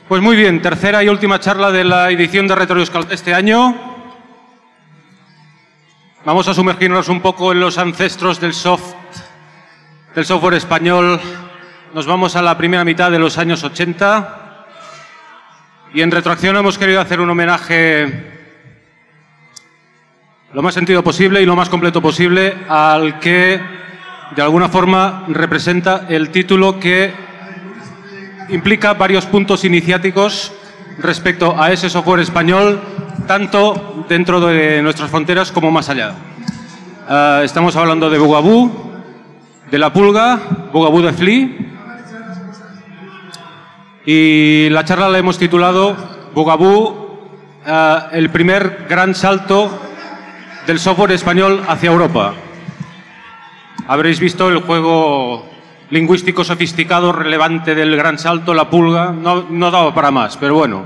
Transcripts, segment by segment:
Pues muy bien, tercera y última charla de la edición de Retro Euskal de este año. Vamos a sumergirnos un poco en los ancestros del software español. Nos vamos a la primera mitad de los años 80 y en Retroacción hemos querido hacer un homenaje lo más sentido posible y lo más completo posible al que de alguna forma representa el título que implica varios puntos iniciáticos respecto a ese software español, tanto dentro de nuestras fronteras como más allá. Estamos hablando de Bugaboo, de La Pulga, Bugaboo de Flea, y la charla la hemos titulado Bugaboo, el primer gran salto del software español hacia Europa. Habréis visto el juego lingüístico sofisticado relevante del gran salto, La Pulga. No daba para más, pero bueno.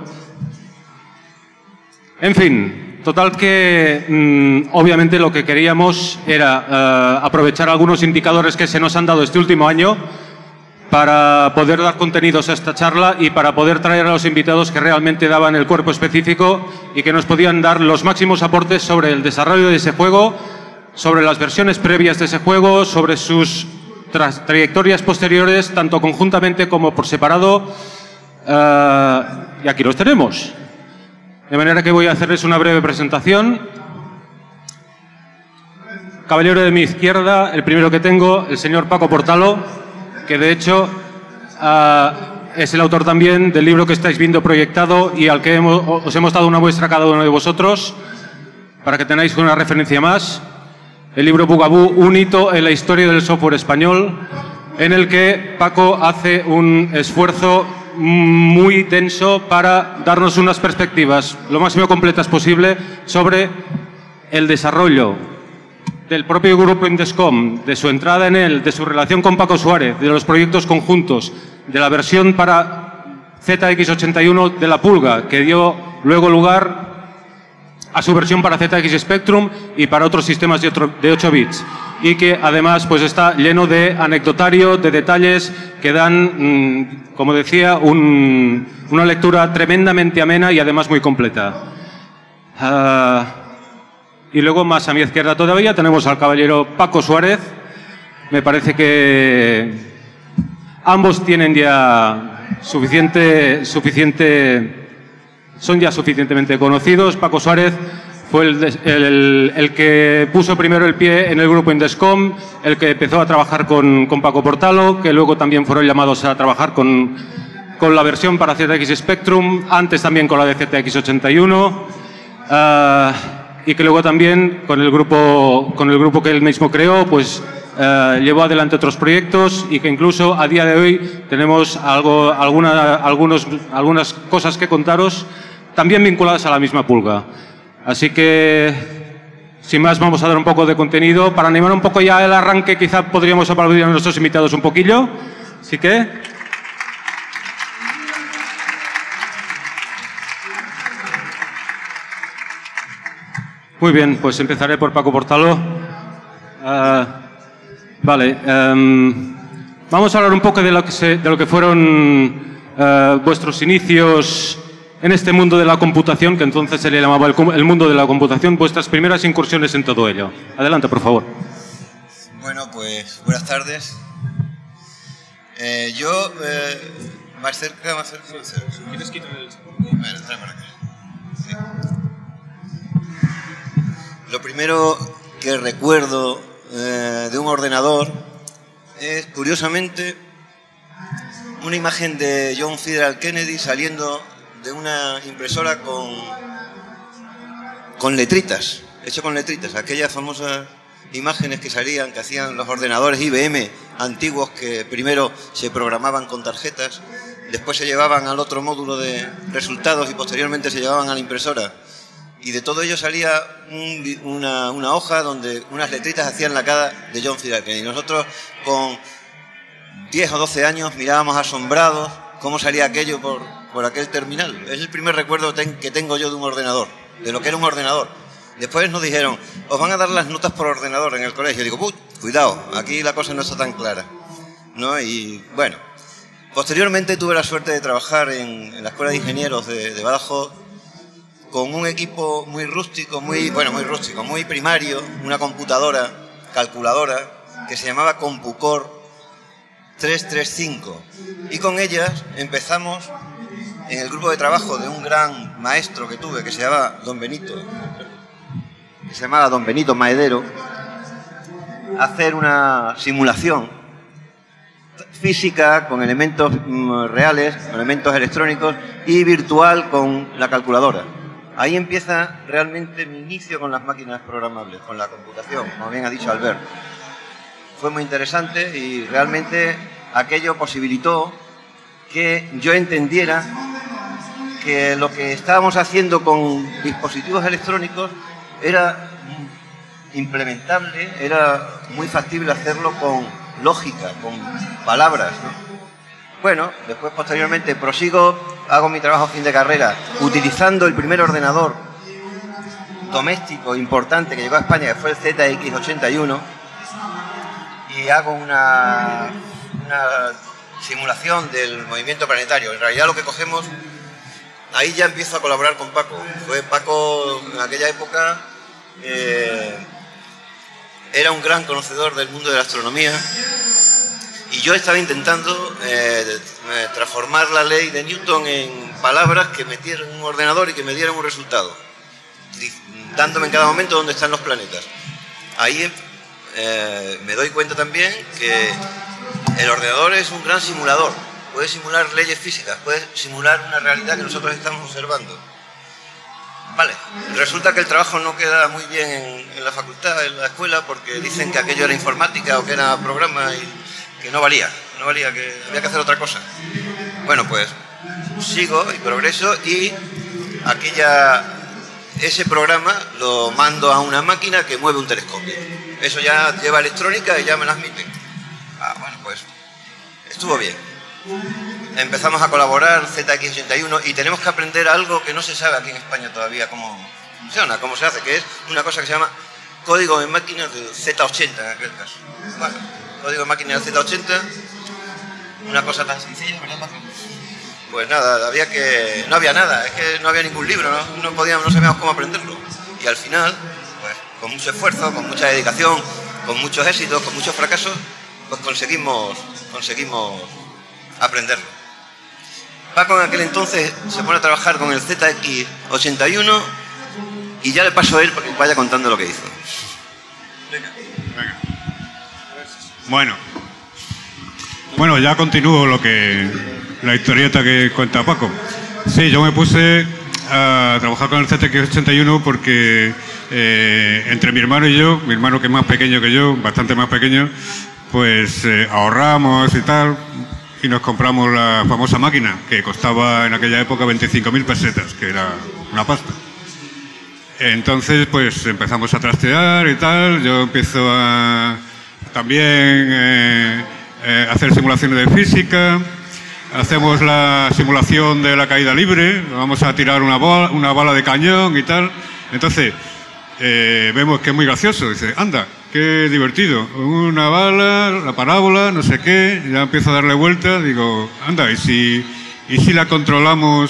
En fin, total que obviamente lo que queríamos era aprovechar algunos indicadores que se nos han dado este último año para poder dar contenidos a esta charla y para poder traer a los invitados que realmente daban el cuerpo específico y que nos podían dar los máximos aportes sobre el desarrollo de ese juego, sobre las versiones previas de ese juego, sobre sus trayectorias posteriores, tanto conjuntamente como por separado, y aquí los tenemos. De manera que voy a hacerles una breve presentación. Caballero de mi izquierda, el primero que tengo, el señor Paco Portalo, que de hecho es el autor también del libro que estáis viendo proyectado y al que os hemos dado una muestra a cada uno de vosotros, para que tengáis una referencia más. El libro Bugaboo, un hito en la historia del software español, en el que Paco hace un esfuerzo muy denso para darnos unas perspectivas lo máximo completas posible sobre el desarrollo del propio grupo Indescom, de su entrada en él, de su relación con Paco Suárez, de los proyectos conjuntos, de la versión para ZX81 de La Pulga, que dio luego lugar a su versión para ZX Spectrum y para otros sistemas de 8 bits. Y que además pues está lleno de anecdotario, de detalles que dan, como decía, una lectura tremendamente amena y además muy completa. Y luego, más a mi izquierda todavía, tenemos al caballero Paco Suárez. Me parece que ambos tienen ya son ya suficientemente conocidos. Paco Suárez fue el que puso primero el pie en el grupo Indescom, el que empezó a trabajar con Paco Portalo, que luego también fueron llamados a trabajar con la versión para ZX Spectrum, antes también con la de ZX81, y que luego también con el grupo que él mismo creó, pues llevó adelante otros proyectos y que incluso a día de hoy tenemos algunas cosas que contaros también vinculadas a la misma Pulga. Así que, sin más, vamos a dar un poco de contenido. Para animar un poco ya el arranque, quizá podríamos aplaudir a nuestros invitados un poquillo. Así que... Muy bien, pues empezaré por Paco Portalo. Vale, vamos a hablar un poco de lo que fueron vuestros inicios en este mundo de la computación, que entonces se le llamaba el mundo de la computación, vuestras primeras incursiones en todo ello. Adelante, por favor. Bueno, pues buenas tardes. Más cerca. Si quieres, quítame el... Bueno, trae para acá. Sí. Lo primero que recuerdo de un ordenador es, curiosamente, una imagen de John Fitzgerald Kennedy saliendo de una impresora con letritas, hecho con letritas, aquellas famosas imágenes que hacían los ordenadores IBM antiguos, que primero se programaban con tarjetas, después se llevaban al otro módulo de resultados y posteriormente se llevaban a la impresora. Y de todo ello salía una hoja donde unas letritas hacían la cara de John Fitzgerald Kennedy. Nosotros con 10 o 12 años mirábamos asombrados cómo salía aquello por aquel terminal. Es el primer recuerdo que tengo yo de un ordenador, de lo que era un ordenador. Después nos dijeron, os van a dar las notas por ordenador en el colegio. Y digo, cuidado, aquí la cosa no está tan clara, ¿no? Y bueno, Posteriormente tuve la suerte de trabajar en la Escuela de Ingenieros de Badajoz con un equipo muy rústico, muy primario, una calculadora, que se llamaba CompuCore 335. Y con ellas empezamos en el grupo de trabajo de un gran maestro que tuve, que se llamaba Don Benito Maedero, a hacer una simulación física con elementos reales, con elementos electrónicos y virtual con la calculadora. Ahí empieza realmente mi inicio con las máquinas programables, con la computación, como bien ha dicho Albert. Fue muy interesante y realmente aquello posibilitó que yo entendiera que lo que estábamos haciendo con dispositivos electrónicos era implementable, era muy factible hacerlo con lógica, con palabras, ¿no? Bueno, después posteriormente prosigo, hago mi trabajo fin de carrera utilizando el primer ordenador doméstico importante que llegó a España, que fue el ZX81, y hago una simulación del movimiento planetario. En realidad lo que cogemos, ahí ya empiezo a colaborar con Paco. Paco en aquella época era un gran conocedor del mundo de la astronomía y yo estaba intentando transformar la ley de Newton en palabras que metieran en un ordenador y que me dieran un resultado, dándome en cada momento dónde están los planetas. Ahí me doy cuenta también que el ordenador es un gran simulador. Puede simular leyes físicas, puede simular una realidad que nosotros estamos observando. Vale, resulta que el trabajo no queda muy bien en la facultad, en la escuela, porque dicen que aquello era informática o que era programa y que no valía, que había que hacer otra cosa. Bueno, pues sigo y progreso y ese programa lo mando a una máquina que mueve un telescopio. Eso ya lleva electrónica y ya me la admiten. Bueno, pues estuvo bien. Empezamos a colaborar, ZX81, y tenemos que aprender algo que no se sabe aquí en España todavía cómo funciona, cómo se hace, que es una cosa que se llama código de máquinas del Z80 en aquel caso. Bueno, código de máquinas del Z80, una cosa tan sencilla, ¿verdad, Paco? Pues nada, no había nada, es que no había ningún libro, no sabíamos cómo aprenderlo. Y al final, pues con mucho esfuerzo, con mucha dedicación, con muchos éxitos, con muchos fracasos, pues conseguimos aprenderlo. Paco en aquel entonces se pone a trabajar con el ZX81 y ya le paso a él para que vaya contando lo que hizo. Venga. Bueno, ya continúo la historieta que cuenta Paco. Sí, yo me puse a trabajar con el ZX81 porque entre mi hermano y yo, mi hermano que es más pequeño que yo, bastante más pequeño, pues ahorramos y tal, y nos compramos la famosa máquina, que costaba en aquella época 25.000 pesetas, que era una pasta. Entonces, pues empezamos a trastear y tal. Yo empiezo a también hacer simulaciones de física. Hacemos la simulación de la caída libre. Vamos a tirar una bala de cañón y tal. Entonces, vemos que es muy gracioso. Dice, anda, qué divertido. Una bala, la parábola, no sé qué. Ya empiezo a darle vueltas. Digo, anda, ¿y si la controlamos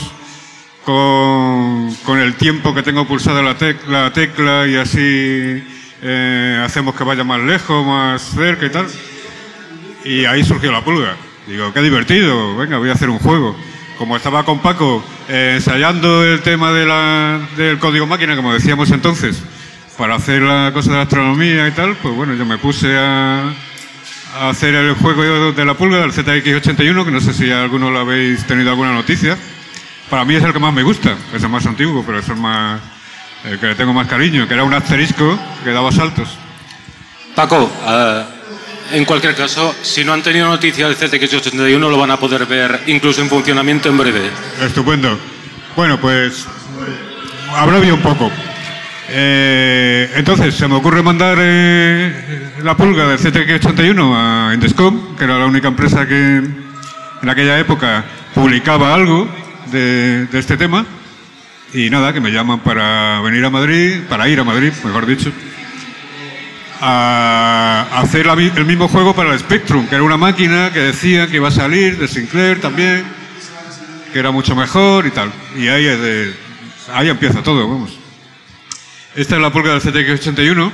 con el tiempo que tengo pulsada la tecla y así hacemos que vaya más lejos, más cerca y tal? Y ahí surgió la pulga. Digo, qué divertido, venga, voy a hacer un juego. Como estaba con Paco ensayando el tema del código máquina, como decíamos entonces, para hacer la cosa de la astronomía y tal, pues bueno, yo me puse a hacer el juego de la pulga, del ZX81, que no sé si alguno lo habéis tenido alguna noticia. Para mí es el que más me gusta, es el más antiguo, pero es el que le tengo más cariño, que era un asterisco que daba saltos. Paco, en cualquier caso, si no han tenido noticia del ZX81, lo van a poder ver incluso en funcionamiento en breve. Estupendo. Bueno, pues abrevio un poco. Entonces, se me ocurre mandar la pulga del ZX81 a Indescom, que era la única empresa que en aquella época publicaba algo de este tema. Y nada, que me llaman para ir a Madrid, mejor dicho. a hacer el mismo juego para el Spectrum, que era una máquina que decían que iba a salir de Sinclair también, que era mucho mejor y tal. Y ahí empieza todo, vamos. Esta es la pulga del ZX81.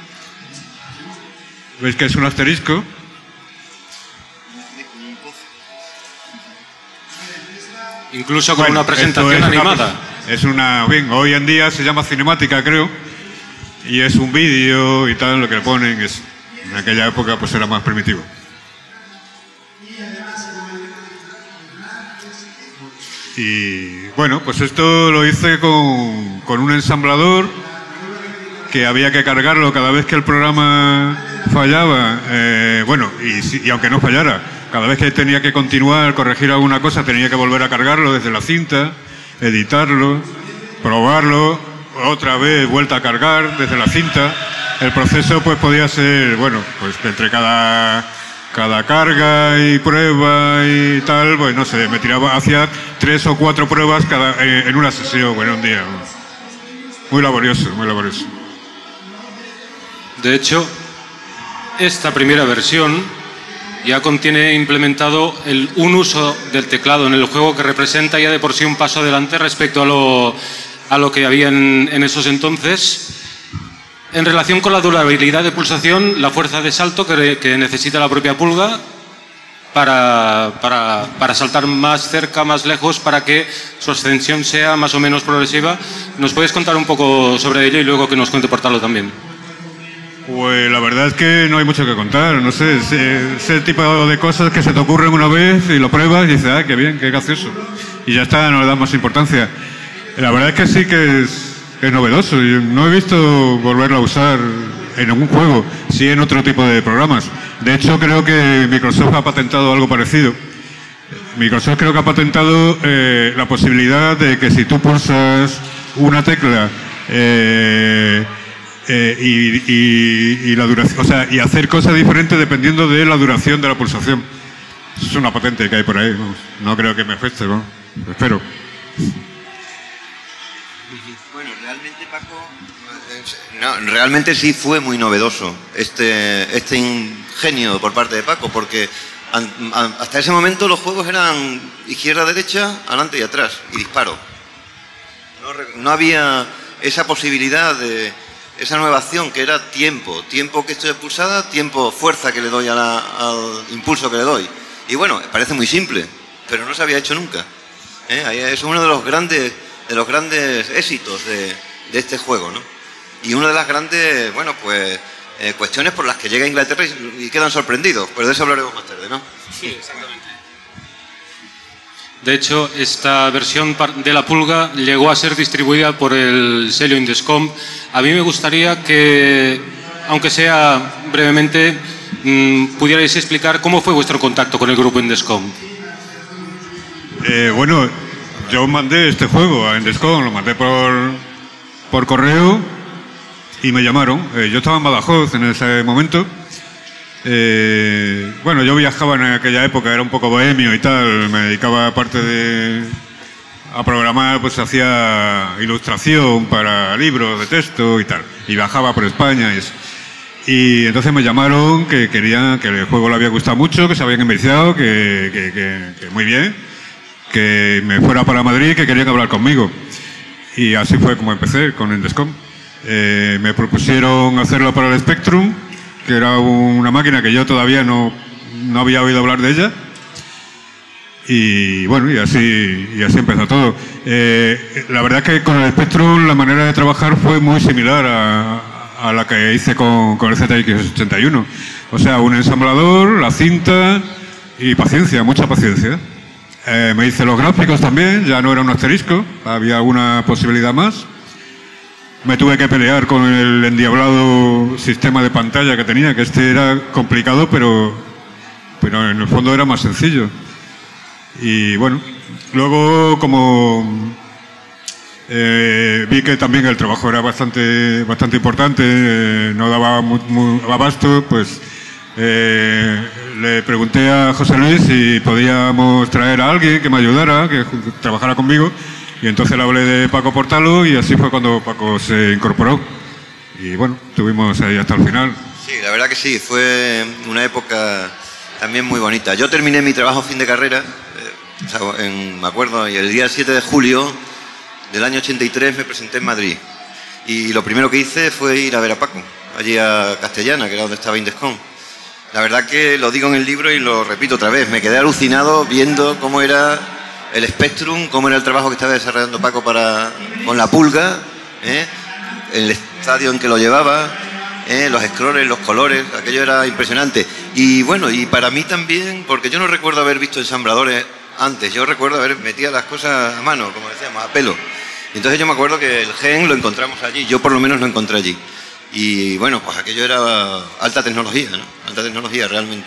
Veis que es un asterisco. Incluso con una presentación animada. Bien, hoy en día se llama cinemática, creo. Y es un vídeo y tal, lo que le ponen. En aquella época pues era más primitivo. Y bueno, pues esto lo hice con un ensamblador que había que cargarlo cada vez que el programa fallaba. Y aunque no fallara, cada vez que tenía que continuar, corregir alguna cosa, tenía que volver a cargarlo desde la cinta, editarlo, probarlo, otra vez vuelta a cargar desde la cinta. El proceso pues podía ser, pues entre cada carga y prueba y tal, pues no sé, me tiraba hacia 3 o 4 pruebas en una sesión, un día. Muy laborioso, muy laborioso. De hecho, esta primera versión ya contiene implementado un uso del teclado en el juego que representa ya de por sí un paso adelante respecto a lo que había en esos entonces. En relación con la durabilidad de pulsación, la fuerza de salto que necesita la propia pulga para saltar más cerca, más lejos, para que su ascensión sea más o menos progresiva. ¿Nos puedes contar un poco sobre ello y luego que nos cuente Portalo también? Pues la verdad es que no hay mucho que contar, no sé, ese tipo de cosas que se te ocurren una vez y lo pruebas y dices, qué bien, qué gracioso. Y ya está, no le das más importancia. La verdad es que sí que es novedoso. Yo no he visto volverlo a usar en ningún juego, sí en otro tipo de programas. De hecho, creo que Microsoft ha patentado algo parecido. Microsoft creo que ha patentado la posibilidad de que si tú pulsas una tecla y la duración, y hacer cosas diferentes dependiendo de la duración de la pulsación. Es una patente que hay por ahí. No creo que me afecte, ¿no? Espero. Bueno, realmente, Paco, realmente sí fue muy novedoso este ingenio por parte de Paco, porque hasta ese momento los juegos eran izquierda-derecha, adelante y atrás, y disparo. No había esa posibilidad de esa nueva acción que era tiempo que estoy pulsada, tiempo, fuerza que le doy al impulso que le doy. Y bueno, parece muy simple, pero no se había hecho nunca. Es uno de los grandes éxitos de este juego, ¿no? Y una de las grandes, cuestiones por las que llega a Inglaterra y quedan sorprendidos. Pero de eso hablaremos más tarde, ¿no? Sí, exactamente. De hecho, esta versión de la pulga llegó a ser distribuida por el sello Indescom. A mí me gustaría que, aunque sea brevemente, pudierais explicar cómo fue vuestro contacto con el grupo Indescom. Yo mandé este juego a Indescom, lo mandé por correo y me llamaron. Yo estaba en Badajoz en ese momento. Yo viajaba en aquella época, era un poco bohemio y tal, me dedicaba aparte a programar, pues hacía ilustración para libros de texto y tal, y viajaba por España y eso. Y entonces me llamaron que querían, que el juego le había gustado mucho, que se habían enviciado, que muy bien, que me fuera para Madrid, que querían hablar conmigo. Y así fue como empecé con Indescom. Me propusieron hacerlo para el Spectrum, que era una máquina que yo todavía no había oído hablar de ella. Y así empezó todo. La verdad que con el Spectrum la manera de trabajar fue muy similar a la que hice con el ZX81. O sea, un ensamblador, la cinta y paciencia, mucha paciencia. Me hice los gráficos también, ya no era un asterisco, había alguna posibilidad más. Me tuve que pelear con el endiablado sistema de pantalla que tenía, que este era complicado, pero en el fondo era más sencillo. Y luego como vi que también el trabajo era bastante importante, no daba muy abasto, pues le pregunté a José Luis si podíamos traer a alguien que me ayudara, que trabajara conmigo. Y entonces le hablé de Paco Portalo y así fue cuando Paco se incorporó. Y estuvimos ahí hasta el final. Sí, la verdad que sí, fue una época también muy bonita. Yo terminé mi trabajo fin de carrera, me acuerdo, y el día 7 de julio del año 83 me presenté en Madrid. Y lo primero que hice fue ir a ver a Paco, allí a Castellana, que era donde estaba Indescom. La verdad que lo digo en el libro y lo repito otra vez, me quedé alucinado viendo cómo era el Spectrum, cómo era el trabajo que estaba desarrollando Paco con la Pulga, el estadio en que lo llevaba, los scrollers, los colores, aquello era impresionante. Y bueno, y para mí también, porque yo no recuerdo haber visto ensambladores antes, yo recuerdo haber metido las cosas a mano, como decíamos, a pelo. Entonces yo me acuerdo que el gen lo encontramos allí, yo por lo menos lo encontré allí. Y bueno, pues aquello era alta tecnología, ¿no? Alta tecnología realmente.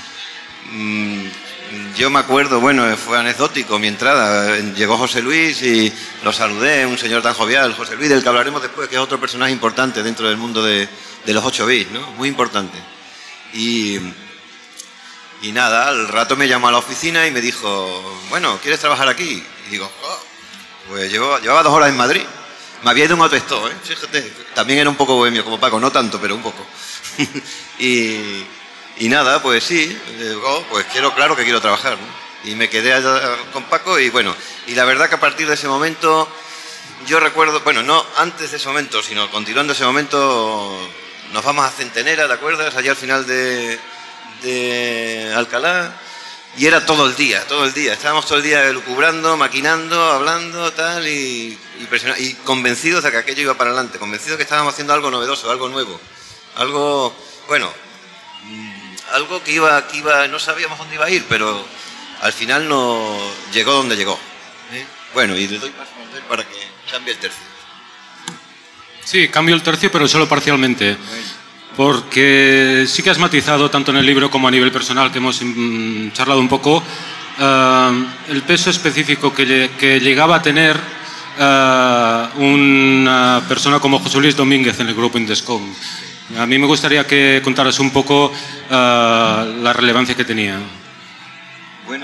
Yo me acuerdo, bueno, fue anecdótico mi entrada, llegó José Luis y lo saludé, un señor tan jovial, José Luis, del que hablaremos después, que es otro personaje importante dentro del mundo de los 8 bits, ¿no? Muy importante. Y nada, al rato me llamó a la oficina y me dijo, bueno, ¿quieres trabajar aquí? Y digo, pues llevaba 2 horas en Madrid. Me había ido en autoestop, fíjate, también era un poco bohemio como Paco, no tanto, pero un poco. y nada, pues sí, pues claro que quiero trabajar, ¿no? Y me quedé allá con Paco y bueno, y la verdad que a partir de ese momento, yo recuerdo, bueno, no antes de ese momento, sino continuando ese momento, nos vamos a Centenera, ¿te acuerdas? Allá al final de Alcalá. Y era todo el día, estábamos todo el día lucubrando, maquinando, hablando, tal, y convencidos de que aquello iba para adelante, convencidos de que estábamos haciendo algo novedoso, algo nuevo, algo, bueno, algo que iba, no sabíamos dónde iba a ir, pero al final no llegó donde llegó. Bueno, y le doy paso a él para que cambie el tercio. Sí, cambio el tercio, pero solo parcialmente. Porque sí que has matizado, tanto en el libro como a nivel personal, que hemos charlado un poco, el peso específico que llegaba a tener una persona como José Luis Domínguez en el grupo Indescom. A mí me gustaría que contaras un poco la relevancia que tenía. Bueno,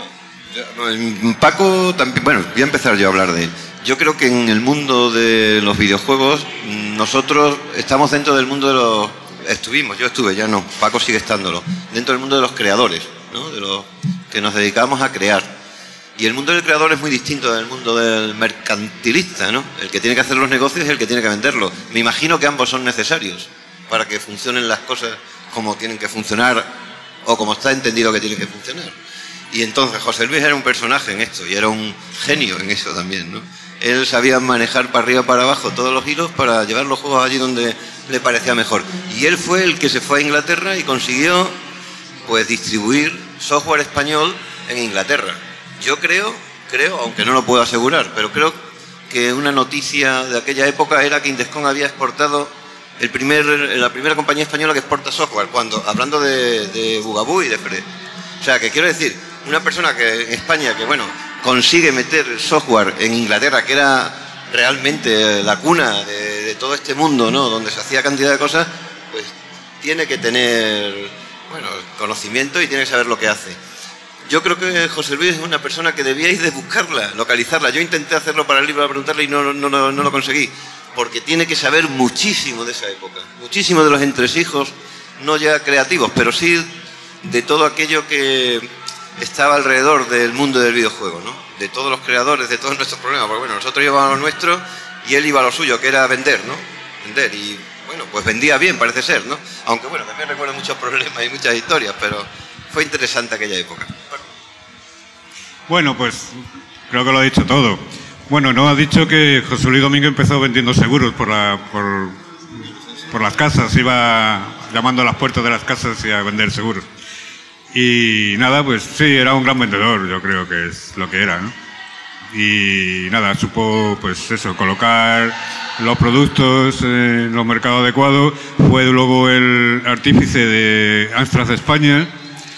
Paco también, bueno, voy a empezar yo a hablar de él. Yo creo que en el mundo de los videojuegos nosotros estamos dentro del mundo de los... yo estuve, ya no, Paco sigue estándolo, dentro del mundo de los creadores, ¿no? De los que nos dedicamos a crear. Y el mundo del creador es muy distinto del mundo del mercantilista, ¿no? El que tiene que hacer los negocios y el que tiene que venderlos. Me imagino que ambos son necesarios para que funcionen las cosas como tienen que funcionar o como está entendido que tienen que funcionar. Y entonces José Luis era un personaje en esto y era un genio en eso también, ¿no? Él sabía manejar para arriba, para abajo todos los hilos para llevar los juegos allí donde le parecía mejor. Y él fue el que se fue a Inglaterra y consiguió, pues, distribuir software español en Inglaterra. Yo creo, aunque no lo puedo asegurar, pero creo que una noticia de aquella época era que Indescom había exportado la primera compañía española que exporta software, hablando de Bugaboo y de Fred. O sea, que quiero decir, una persona que en España, que bueno, consigue meter software en Inglaterra, que era realmente la cuna de todo este mundo, ¿no? Donde se hacía cantidad de cosas, pues tiene que tener, bueno, conocimiento y tiene que saber lo que hace. Yo creo que José Luis es una persona que debíais de buscarla, localizarla. Yo intenté hacerlo para el libro, a preguntarle y no lo conseguí, porque tiene que saber muchísimo de esa época, muchísimo de los entresijos, no ya creativos, pero sí de todo aquello que estaba alrededor del mundo del videojuego, ¿no? De todos los creadores, de todos nuestros problemas, porque bueno, nosotros íbamos a lo nuestro y él iba a lo suyo, que era vender, ¿no? Vender, y bueno, pues vendía bien, parece ser, ¿no? Aunque bueno, también recuerdo muchos problemas y muchas historias, pero fue interesante aquella época. Bueno, pues creo que lo ha dicho todo. Bueno, no ha dicho que José Luis Domínguez empezó vendiendo seguros por las casas, iba llamando a las puertas de las casas y a vender seguros. Y nada, pues sí, era un gran vendedor, yo creo que es lo que era, ¿no? Y nada, supo, pues eso, colocar los productos en los mercados adecuados. Fue luego el artífice de Amstrad de España.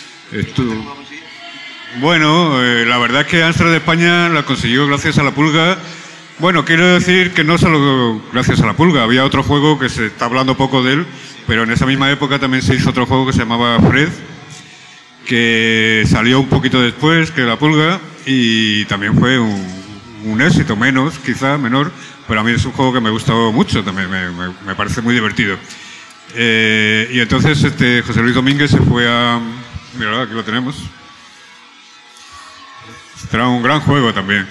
Bueno, la verdad es que Amstrad de España la consiguió gracias a la Pulga. Bueno, quiero decir que no solo gracias a la Pulga, había otro juego que se está hablando poco de él, pero en esa misma época también se hizo otro juego que se llamaba Fred, que salió un poquito después que la Pulga y también fue un éxito, menor, pero a mí es un juego que me gustó mucho, también me parece muy divertido. Y entonces José Luis Domínguez se fue a... Mira, aquí lo tenemos. Era un gran juego también.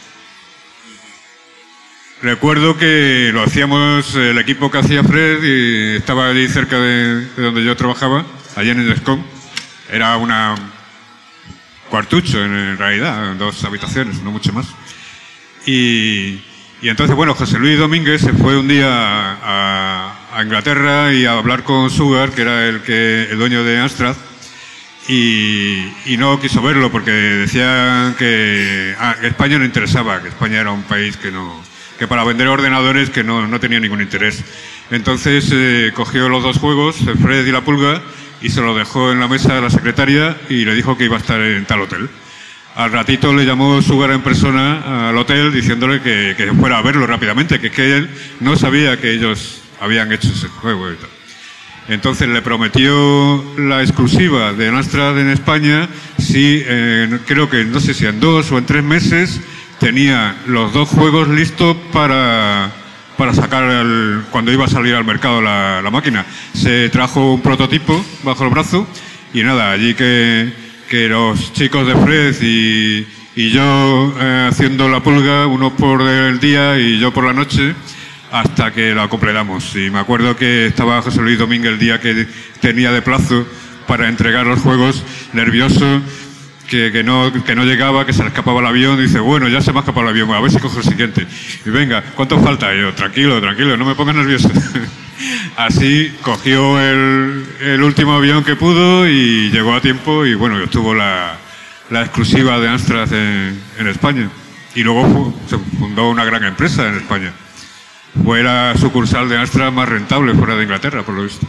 Recuerdo que lo hacíamos, el equipo que hacía Fred, y estaba allí cerca de donde yo trabajaba, allí en el ESCOM. Era una cuartucho en realidad, 2 habitaciones, no mucho más. Y entonces, bueno, José Luis Domínguez se fue un día a Inglaterra y a hablar con Sugar, que era el dueño de Amstrad, y no quiso verlo porque decían que España no interesaba, que España era un país que para vender ordenadores que no tenía ningún interés. Entonces cogió los 2 juegos, el Fred y la Pulga, y se lo dejó en la mesa a la secretaria y le dijo que iba a estar en tal hotel. Al ratito le llamó Sugar en persona al hotel diciéndole que fuera a verlo rápidamente, que él no sabía que ellos habían hecho ese juego y tal. Entonces le prometió la exclusiva de Amstrad en España si, creo que no sé si en 2 o en 3 meses tenía los 2 juegos listos para sacar cuando iba a salir al mercado la máquina. Se trajo un prototipo bajo el brazo y nada, allí que los chicos de Fred y yo haciendo la Pulga, uno por el día y yo por la noche, hasta que la completamos. Y me acuerdo que estaba José Luis Domínguez el día que tenía de plazo para entregar los juegos, nervioso, que no llegaba, que se le escapaba el avión, y dice, bueno, ya se me ha escapado el avión, a ver si cojo el siguiente. Y venga, ¿cuánto falta? Y yo, tranquilo, no me pongas nervioso. Así cogió el último avión que pudo y llegó a tiempo y bueno, obtuvo la exclusiva de Amstrad en España. Y luego se fundó una gran empresa en España. Fue la sucursal de Amstrad más rentable fuera de Inglaterra, por lo visto.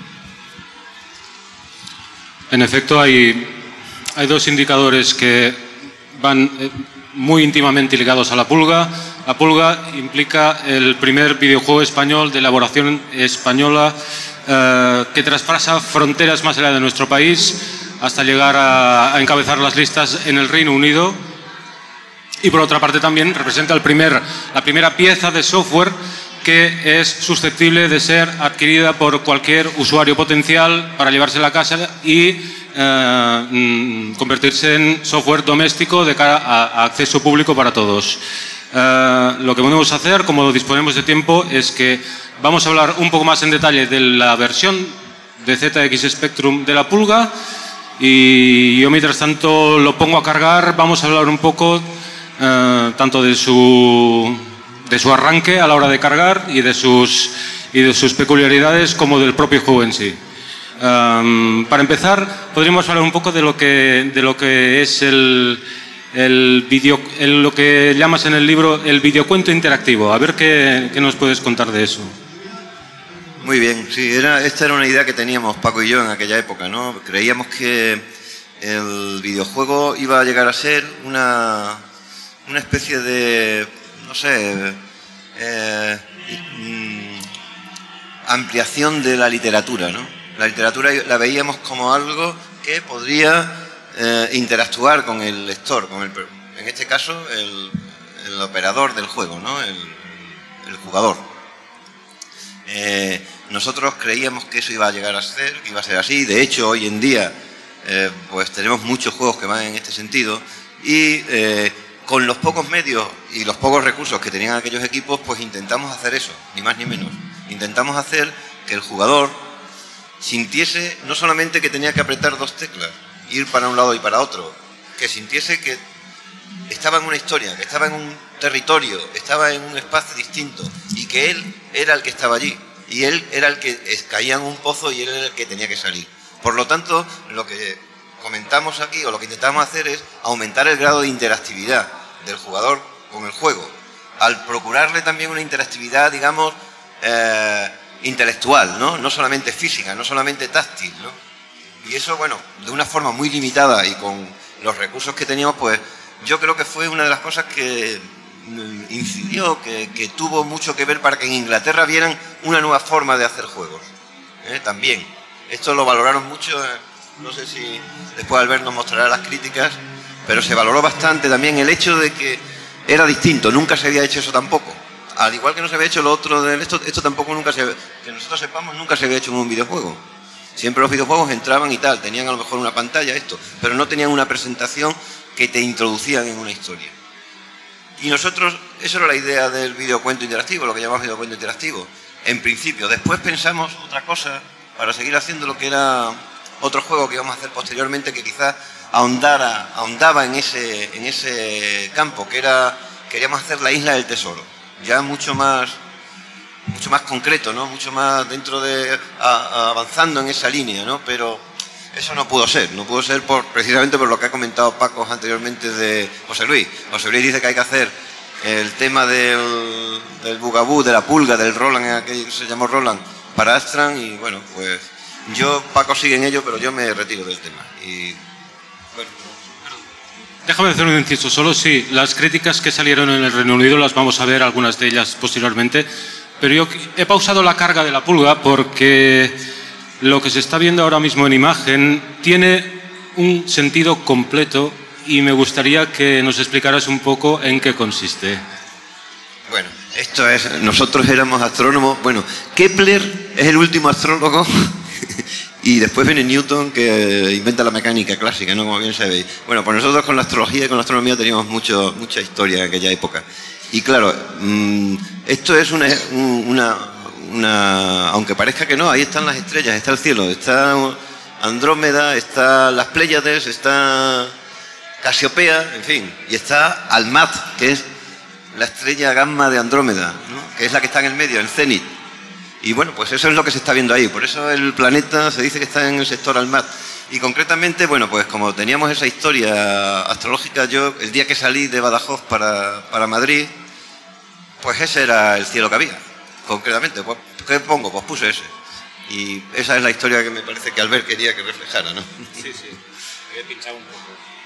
En efecto, hay 2 indicadores que van muy íntimamente ligados a la Pulga. La Pulga implica el primer videojuego español de elaboración española que traspasa fronteras más allá de nuestro país hasta llegar a encabezar las listas en el Reino Unido. Y por otra parte también representa la primera pieza de software que es susceptible de ser adquirida por cualquier usuario potencial para llevársela a casa y convertirse en software doméstico de cara a acceso público para todos. Lo que podemos hacer, como disponemos de tiempo, es que vamos a hablar un poco más en detalle de la versión de ZX Spectrum de la Pulga y yo mientras tanto lo pongo a cargar. Vamos a hablar un poco tanto de su arranque a la hora de cargar y de sus peculiaridades como del propio juego en sí. Para empezar, podríamos hablar un poco de lo que es lo que llamas en el libro el videocuento interactivo. A ver qué nos puedes contar de eso. Muy bien, sí, esta era una idea que teníamos Paco y yo en aquella época, ¿no? Creíamos que el videojuego iba a llegar a ser una especie de, no sé, ampliación de la literatura, ¿no? La literatura la veíamos como algo que podría interactuar con el lector, en este caso el operador del juego, ¿no? El jugador. Nosotros creíamos que eso iba a llegar a ser, que iba a ser así. De hecho, hoy en día pues tenemos muchos juegos que van en este sentido y con los pocos medios y los pocos recursos que tenían aquellos equipos, pues intentamos hacer eso, ni más ni menos. Intentamos hacer que el jugador sintiese no solamente que tenía que apretar 2 teclas, ir para un lado y para otro, que sintiese que estaba en una historia, que estaba en un territorio, estaba en un espacio distinto y que él era el que estaba allí y él era el que caía en un pozo y él era el que tenía que salir. Por lo tanto, lo que comentamos aquí o lo que intentamos hacer es aumentar el grado de interactividad del jugador con el juego, al procurarle también una interactividad, digamos, intelectual, ¿no? No solamente física, no solamente táctil, ¿no? Y eso, bueno, de una forma muy limitada y con los recursos que teníamos, pues yo creo que fue una de las cosas que incidió, que tuvo mucho que ver para que en Inglaterra vieran una nueva forma de hacer juegos. También. Esto lo valoraron mucho, no sé si después Albert nos mostrará las críticas, pero se valoró bastante también el hecho de que era distinto, nunca se había hecho eso tampoco. al igual que no se había hecho lo otro de esto tampoco que nosotros sepamos, nunca se había hecho en un videojuego. Siempre los videojuegos entraban y tal, tenían a lo mejor una pantalla, pero no tenían una presentación que te introducían en una historia. Y nosotros, eso era la idea del videocuento interactivo, lo que llamamos videocuento interactivo. En principio, después pensamos otra cosa para seguir haciendo lo que era otro juego que íbamos a hacer posteriormente, que quizás ahondaba en ese campo, que era, queríamos hacer la Isla del Tesoro, ya mucho más concreto, ¿no? Mucho más dentro de avanzando en esa línea, ¿no? Pero eso no pudo ser precisamente por lo que ha comentado Paco anteriormente de José Luis. José Luis dice que hay que hacer el tema del bugaboo, de la pulga, del Roland, que se llamó Roland, para Astran, y bueno, pues Paco sigue en ello, pero yo me retiro del tema. Y bueno. Déjame hacer un inciso solo. Sí, las críticas que salieron en el Reino Unido las vamos a ver, algunas de ellas posteriormente, pero yo he pausado la carga de la pulga porque lo que se está viendo ahora mismo en imagen tiene un sentido completo y me gustaría que nos explicaras un poco en qué consiste. Bueno, nosotros éramos astrónomos. Bueno, Kepler es el último astrólogo y después viene Newton, que inventa la mecánica clásica, ¿no? Como bien sabéis. Bueno, pues nosotros con la astrología y con la astronomía teníamos mucha historia en aquella época. Y claro, esto es aunque parezca que no, ahí están las estrellas, está el cielo, está Andrómeda, está las Pléyades, está Casiopea, en fin, y está Almat, que es la estrella gamma de Andrómeda, ¿no? Que es la que está en el medio, el cenit. Y bueno, pues eso es lo que se está viendo ahí, por eso el planeta se dice que está en el sector Almat. Y concretamente, bueno, pues como teníamos esa historia astrológica, yo el día que salí de Badajoz para Madrid, pues ese era el cielo que había. Concretamente, pues, ¿qué pongo? Pues puse ese. Y esa es la historia que me parece que Albert quería que reflejara, ¿no? Sí. Había pinchado un poco.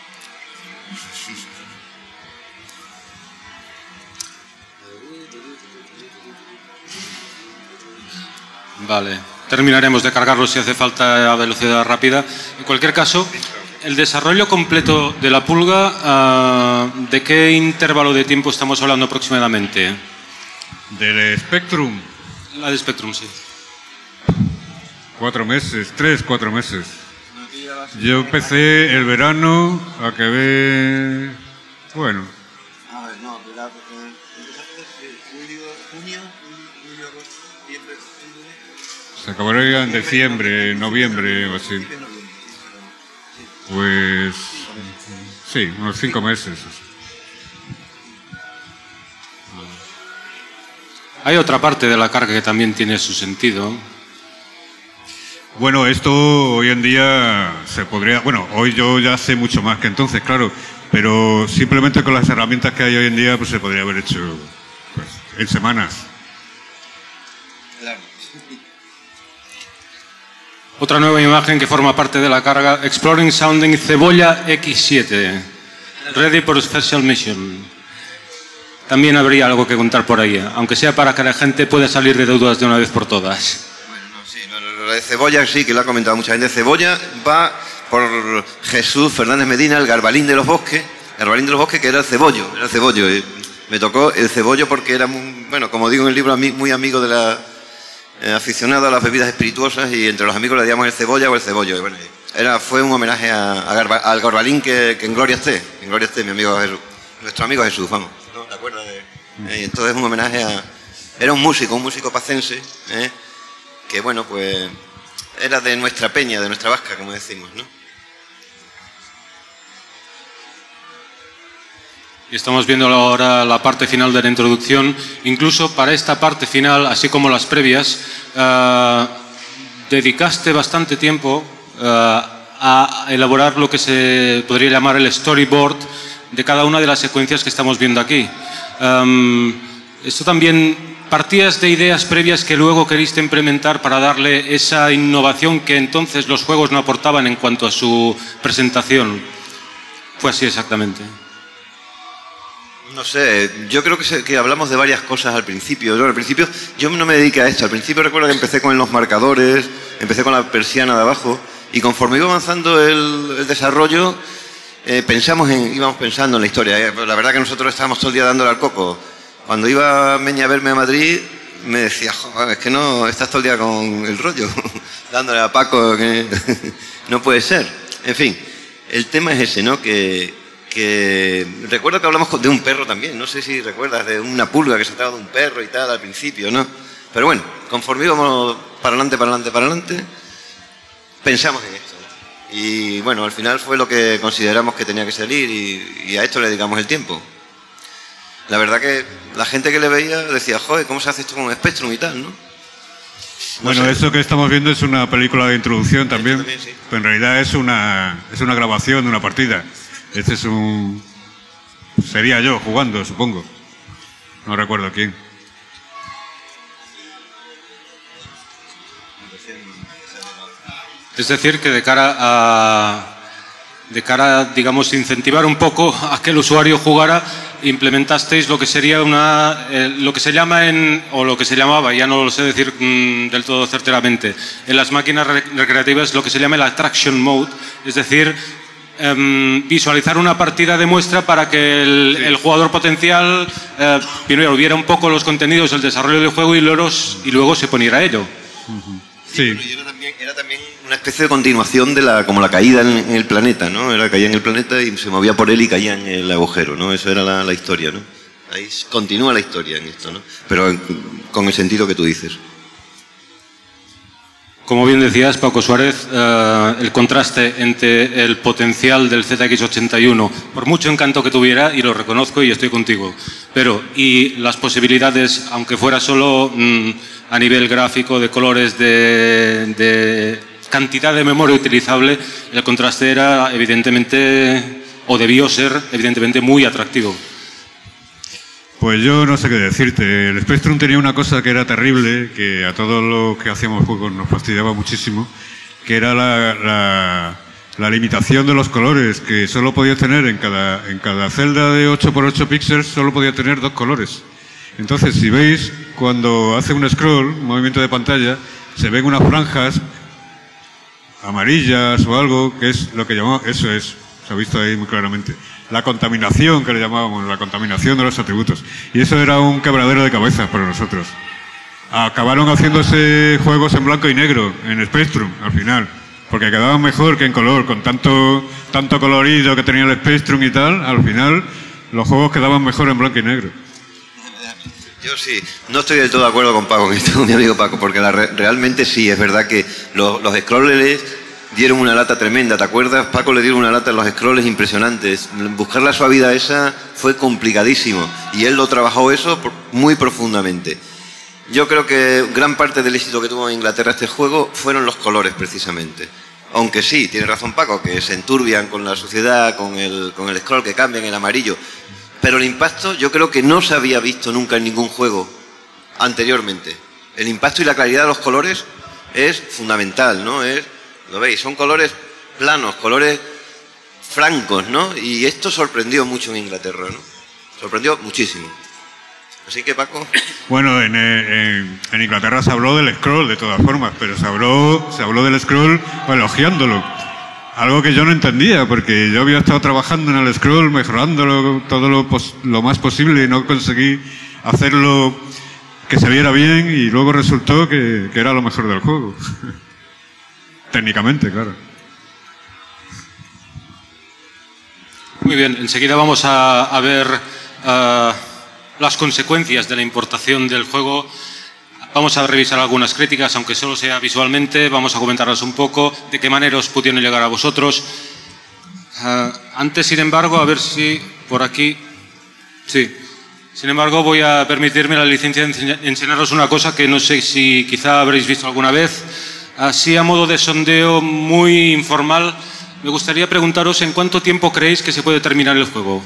Vale. Terminaremos de cargarlo si hace falta a velocidad rápida. En cualquier caso, el desarrollo completo de la pulga, ¿de qué intervalo de tiempo estamos hablando aproximadamente? Del Spectrum. La de Spectrum, sí. 4 meses, 3-4 meses. Yo empecé el verano, acabé... Bueno. Se acabaría en diciembre, noviembre o así. Pues... sí, unos 5 meses. Hay otra parte de la carga que también tiene su sentido. Bueno, esto hoy en día se podría... Bueno, hoy yo ya sé mucho más que entonces, claro, pero simplemente con las herramientas que hay hoy en día pues se podría haber hecho pues, en semanas. Claro. Otra nueva imagen que forma parte de la carga, Exploring Sounding Cebolla X7, Ready for Special Mission. También habría algo que contar por ahí, aunque sea para que la gente pueda salir de dudas de una vez por todas. Bueno, lo de Cebolla sí, que lo ha comentado mucha gente. Cebolla va por Jesús Fernández Medina, el Garbalín de los Bosques. Garbalín de los Bosques, que era el cebollo. Me tocó el cebollo porque era, bueno, como digo en el libro, muy amigo de la... aficionado a las bebidas espirituosas, y entre los amigos le decíamos el cebolla o el cebollo. Y bueno, fue un homenaje al Garbalín que en gloria esté, mi amigo Jesús, nuestro amigo Jesús, vamos, ¿no? ¿Te acuerdas de? Entonces un homenaje era un músico pacense, que bueno, pues era de nuestra peña, de nuestra vasca, como decimos, ¿no? Y estamos viendo ahora la parte final de la introducción. Incluso para esta parte final, así como las previas, dedicaste bastante tiempo a elaborar lo que se podría llamar el storyboard de cada una de las secuencias que estamos viendo aquí. Esto también, partías de ideas previas que luego queriste implementar para darle esa innovación que entonces los juegos no aportaban en cuanto a su presentación. Fue así exactamente. No sé, yo creo que hablamos de varias cosas al principio. Al principio yo no me dediqué a esto. Al principio recuerdo que empecé con los marcadores, empecé con la persiana de abajo, y conforme iba avanzando el desarrollo, íbamos pensando en la historia. La verdad que nosotros estábamos todo el día dándole al coco. Cuando iba Meña a verme a Madrid, me decía, joder, es que no, estás todo el día con el rollo, dándole a Paco, que no puede ser. En fin, el tema es ese, ¿no? Que recuerdo que hablamos de un perro también, no sé si recuerdas, de una pulga que se trataba de un perro y tal al principio, ¿no? Pero bueno, conforme íbamos para adelante, pensamos en esto, ¿no? Y bueno, al final fue lo que consideramos que tenía que salir y a esto le dedicamos el tiempo. La verdad que la gente que le veía decía, joder, ¿cómo se hace esto con Spectrum y tal, no? Bueno, eso que estamos viendo es una película de introducción también, Sí. pero en realidad es una grabación de una partida. Este es sería yo jugando, supongo. No recuerdo quién. Es decir, que de cara, digamos, incentivar un poco a que el usuario jugara, implementasteis lo que sería lo que se llama o lo que se llamaba, ya no lo sé decir del todo certeramente, en las máquinas recreativas lo que se llama el Attraction Mode, es decir, visualizar una partida de muestra para que el jugador potencial primero viera un poco los contenidos, el desarrollo del juego y luego se poniera a ello. Sí. Era también una especie de continuación de como la caída en el planeta, ¿no? Caía en el planeta y se movía por él y caía en el agujero, ¿no? Eso era la historia, ¿no? Ahí continúa la historia en esto, ¿no? Pero con el sentido que tú dices. Como bien decías, Paco Suárez, el contraste entre el potencial del ZX81, por mucho encanto que tuviera, y lo reconozco y estoy contigo, y las posibilidades, aunque fuera solo a nivel gráfico, de colores, de cantidad de memoria utilizable, el contraste era evidentemente, o debió ser evidentemente muy atractivo. Pues yo no sé qué decirte. El Spectrum tenía una cosa que era terrible, que a todos los que hacíamos juegos nos fastidiaba muchísimo, que era la limitación de los colores, que solo podías tener en cada celda de 8x8 píxeles, solo podía tener 2 colores. Entonces, si veis, cuando hace un scroll, un movimiento de pantalla, se ven unas franjas amarillas o algo, que es lo que llamamos, eso es, se ha visto ahí muy claramente. La contaminación, que le llamábamos, la contaminación de los atributos. Y eso era un quebradero de cabezas para nosotros. Acabaron haciéndose juegos en blanco y negro, en Spectrum, al final, porque quedaban mejor que en color, con tanto colorido que tenía el Spectrum y tal, al final los juegos quedaban mejor en blanco y negro. Yo sí, no estoy del todo de acuerdo con Paco, con mi amigo Paco, porque realmente sí, es verdad que los scrollers dieron una lata tremenda, ¿te acuerdas? Paco le dieron una lata a los scrolls impresionantes. Buscar la suavidad esa fue complicadísimo y él lo trabajó eso muy profundamente. Yo creo que gran parte del éxito que tuvo en Inglaterra este juego fueron los colores precisamente. Aunque sí, tiene razón Paco, que se enturbian con la suciedad, con el scroll que cambian el amarillo. Pero el impacto yo creo que no se había visto nunca en ningún juego anteriormente. El impacto y la claridad de los colores es fundamental, ¿no? Lo veis, son colores planos, colores francos, ¿no? Y esto sorprendió mucho en Inglaterra, ¿no? Sorprendió muchísimo. Así que, Paco... Bueno, en Inglaterra se habló del scroll, de todas formas, pero se habló del scroll elogiándolo. Algo que yo no entendía, porque yo había estado trabajando en el scroll, mejorándolo todo lo más posible y no conseguí hacerlo que se viera bien y luego resultó que era lo mejor del juego. Técnicamente, claro. Muy bien, enseguida vamos a ver las consecuencias de la importación del juego. Vamos a revisar algunas críticas, aunque solo sea visualmente. Vamos a comentarlas un poco, de qué manera os pudieron llegar a vosotros. Antes, sin embargo, a ver si por aquí... Sí. Sin embargo, voy a permitirme la licencia de enseñaros una cosa que no sé si quizá habréis visto alguna vez. Así, a modo de sondeo muy informal, me gustaría preguntaros en cuánto tiempo creéis que se puede terminar el juego.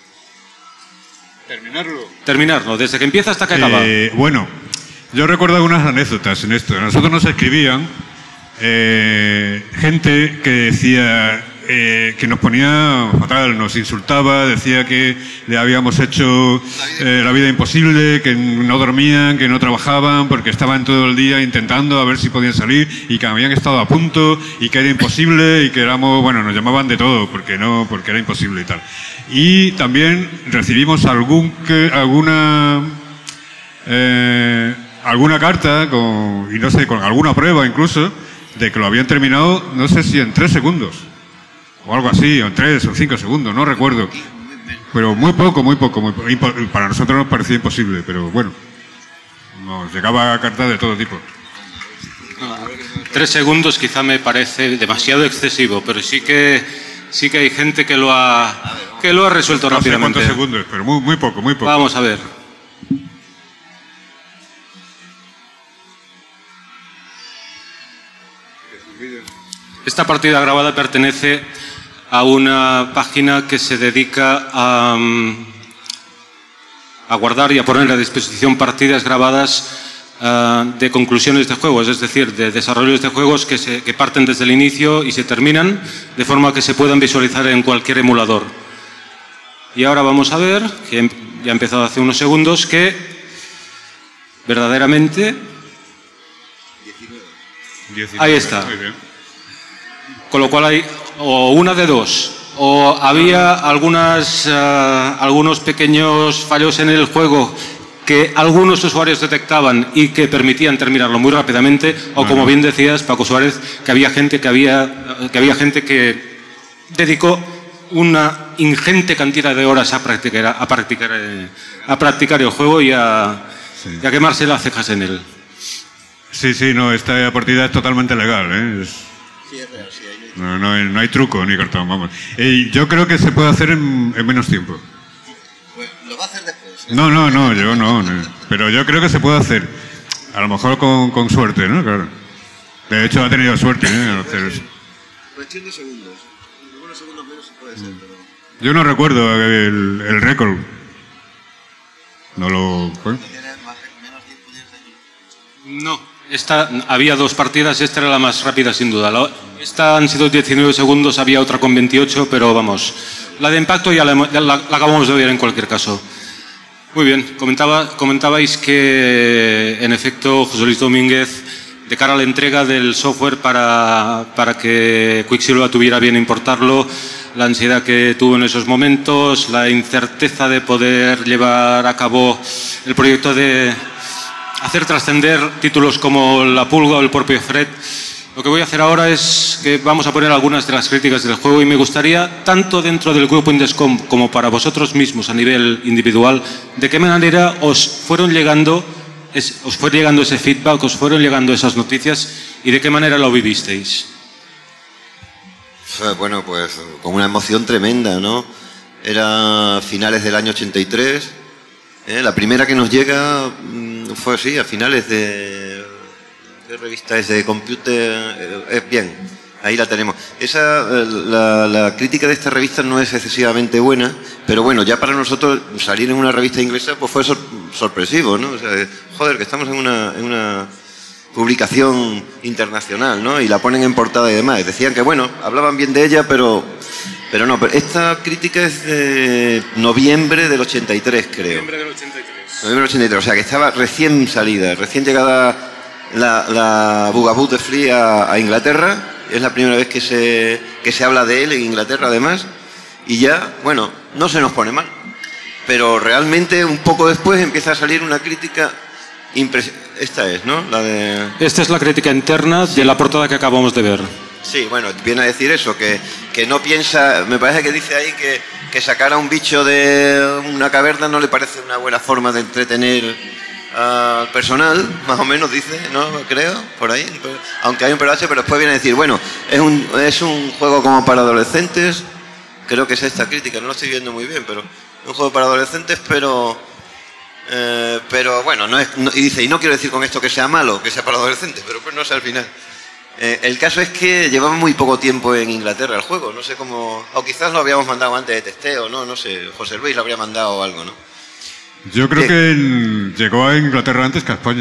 Terminarlo, desde que empieza hasta que acaba. Bueno, yo recuerdo algunas anécdotas en esto. A nosotros nos escribían gente que decía, que nos ponía fatal, nos insultaba, decía que le habíamos hecho la vida imposible, que no dormían, que no trabajaban, porque estaban todo el día intentando a ver si podían salir y que habían estado a punto y que era imposible y que éramos, bueno, nos llamaban de todo porque era imposible y tal. Y también recibimos alguna carta y no sé, con alguna prueba incluso de que lo habían terminado, no sé si en 3 segundos o algo así, o en 3 o 5 segundos, no recuerdo, pero muy poco, para nosotros nos parecía imposible, pero bueno, nos llegaba carta de todo tipo. 3 segundos quizá me parece demasiado excesivo, pero sí que hay gente que lo ha resuelto no sé rápidamente. ¿Cuántos segundos? Pero muy poco. Vamos a ver. Esta partida grabada pertenece a una página que se dedica a guardar y a poner a disposición partidas grabadas de conclusiones de juegos, es decir, de desarrollos de juegos que parten desde el inicio y se terminan, de forma que se puedan visualizar en cualquier emulador. Y ahora vamos a ver, que ya ha empezado hace unos segundos, que verdaderamente... 19. Ahí está. Muy bien. Con lo cual hay o una de dos, o había algunos pequeños fallos en el juego que algunos usuarios detectaban y que permitían terminarlo muy rápidamente, o como bien decías, Paco Suárez, que había gente que dedicó una ingente cantidad de horas a practicar el juego y a quemarse las cejas en él. Sí, no, esta partida es totalmente legal, ¿eh? Sí, es real, sí. No hay truco ni cartón, vamos. Yo creo que se puede hacer en menos tiempo. Pues lo va a hacer después. No, yo no. Pero yo creo que se puede hacer. A lo mejor con suerte, ¿no? Claro. De hecho, ha tenido suerte, al hacer eso. Cuestión de segundos. Algunos segundos menos puede ser, pero... Yo no recuerdo el récord. No lo... ¿Tiene menos tiempo de años? No, había 2 partidas, esta era la más rápida sin duda. Esta han sido 19 segundos, había otra con 28, pero vamos, la de impacto ya la acabamos de ver en cualquier caso. Muy bien, comentabais que en efecto José Luis Domínguez, de cara a la entrega del software para que Quicksilva tuviera bien importarlo, la ansiedad que tuvo en esos momentos, la incerteza de poder llevar a cabo el proyecto de hacer trascender títulos como La Pulga o el propio Fred. Lo que voy a hacer ahora es que vamos a poner algunas de las críticas del juego y me gustaría, tanto dentro del grupo Indescom como para vosotros mismos a nivel individual, de qué manera os fue llegando ese feedback, os fueron llegando esas noticias y de qué manera lo vivisteis. Bueno, pues con una emoción tremenda, ¿no? Era finales del año 83. La primera que nos llega fue así, a finales de... ¿Qué revista es? De Computer... bien, ahí la tenemos. La crítica de esta revista no es excesivamente buena, pero bueno, ya para nosotros salir en una revista inglesa pues fue sorpresivo, ¿no? O sea, joder, que estamos en una publicación internacional, ¿no? Y la ponen en portada y demás. Decían que, bueno, hablaban bien de ella, pero no. Pero esta crítica es de noviembre del 83, creo. Noviembre del 83. Noviembre del 83, o sea que estaba recién salida, recién llegada la Bugaboo de Flea a Inglaterra. Es la primera vez que se habla de él en Inglaterra, además. Y ya, bueno, no se nos pone mal. Pero realmente, un poco después, empieza a salir una crítica impresionante. Esta es, ¿no? Esta es la crítica interna de la portada que acabamos de ver. Sí, bueno, viene a decir eso, que no piensa... Me parece que dice ahí que sacar a un bicho de una caverna no le parece una buena forma de entretener al personal, más o menos dice, ¿no? Creo, por ahí. Aunque hay un PH, pero después viene a decir, bueno, es un juego como para adolescentes. Creo que es esta crítica, no lo estoy viendo muy bien, pero es un juego para adolescentes, pero bueno, y dice, y no quiero decir con esto que sea malo, que sea para adolescentes, pero pues no sé al final. El caso es que llevaba muy poco tiempo en Inglaterra el juego, no sé cómo... O quizás lo habíamos mandado antes de testeo, no sé, José Luis lo habría mandado o algo, ¿no? Yo creo que llegó a Inglaterra antes que a España, ¿eh?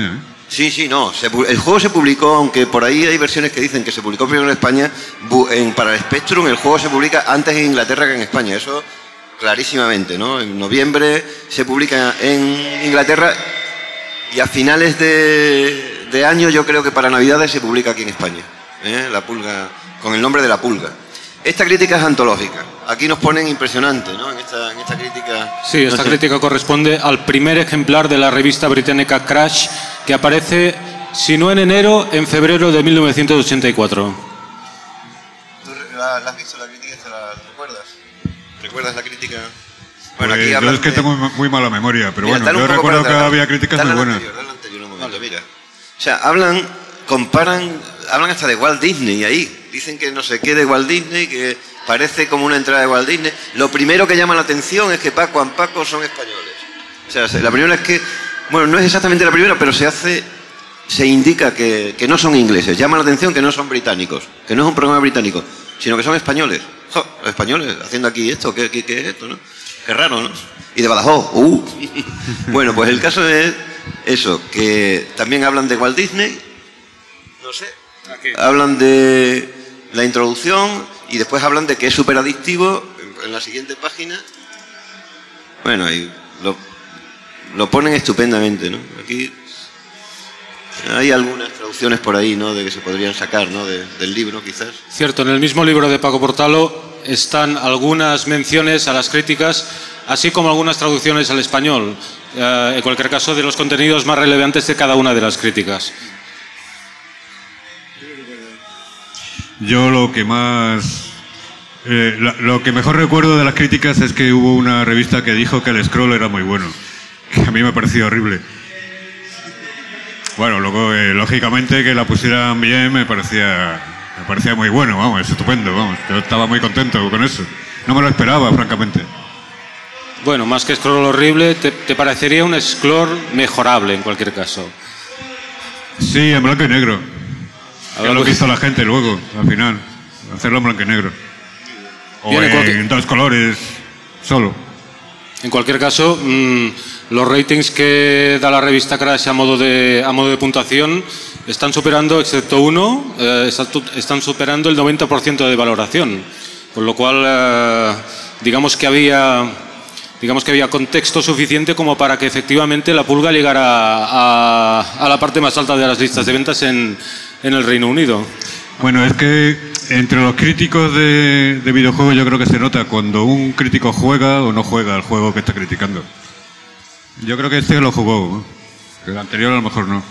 Sí, no. El juego se publicó, aunque por ahí hay versiones que dicen que se publicó primero en España. Para el Spectrum el juego se publica antes en Inglaterra que en España. Eso clarísimamente, ¿no? En noviembre se publica en Inglaterra y a finales de año, yo creo que para Navidades se publica aquí en España. La Pulga, con el nombre de La Pulga. Esta crítica es antológica. Aquí nos ponen impresionante, ¿no? En esta crítica. Sí, esta crítica corresponde al primer ejemplar de la revista británica Crash, que aparece, si no en enero, en febrero de 1984. ¿Tú la has visto la crítica? ¿Te la recuerdas? ¿Recuerdas la crítica? Bueno, pues aquí yo es que tengo muy mala memoria, pero mira, bueno, yo recuerdo que había críticas muy buenas. Dale anterior un momento, mira. O sea, hablan hasta de Walt Disney ahí. Dicen que no sé qué de Walt Disney, que parece como una entrada de Walt Disney. Lo primero que llama la atención es que Paco and Paco son españoles. O sea, la primera es que, bueno, no es exactamente la primera, pero se indica que no son ingleses. Llama la atención que no son británicos, que no es un programa británico, sino que son españoles. ¡Jo! Los españoles haciendo aquí esto, ¿qué es esto, no? Qué raro, ¿no? Y de Badajoz, Bueno, pues el caso es eso, que también hablan de Walt Disney, no sé, hablan de la introducción y después hablan de que es súper adictivo en la siguiente página. Bueno, y lo ponen estupendamente, ¿no? Aquí hay algunas traducciones por ahí, ¿no? De que se podrían sacar, ¿no? Del libro, quizás. Cierto, en el mismo libro de Paco Portalo están algunas menciones a las críticas, así como algunas traducciones al español, en cualquier caso, de los contenidos más relevantes de cada una de las críticas. Yo lo que mejor recuerdo de las críticas es que hubo una revista que dijo que el scroll era muy bueno, que a mí me parecía horrible. Bueno, luego, lógicamente, que la pusieran bien me parecía muy bueno, vamos, estupendo, vamos. Yo estaba muy contento con eso. No me lo esperaba, francamente. Bueno, más que scroll horrible, te parecería un scroll mejorable en cualquier caso. Sí, en blanco y negro. Es lo que hizo la gente luego, al final. Hacerlo en blanco y negro. O bien, en dos colores, solo. En cualquier caso, los ratings que da la revista Crash a modo de puntuación están superando, excepto uno, están superando el 90% de valoración. Con lo cual, digamos que había contexto suficiente como para que efectivamente la Pulga llegara a la parte más alta de las listas de ventas en el Reino Unido. Bueno, es que entre los críticos de videojuegos yo creo que se nota cuando un crítico juega o no juega al juego que está criticando. Yo creo que este lo jugó, que el anterior a lo mejor no.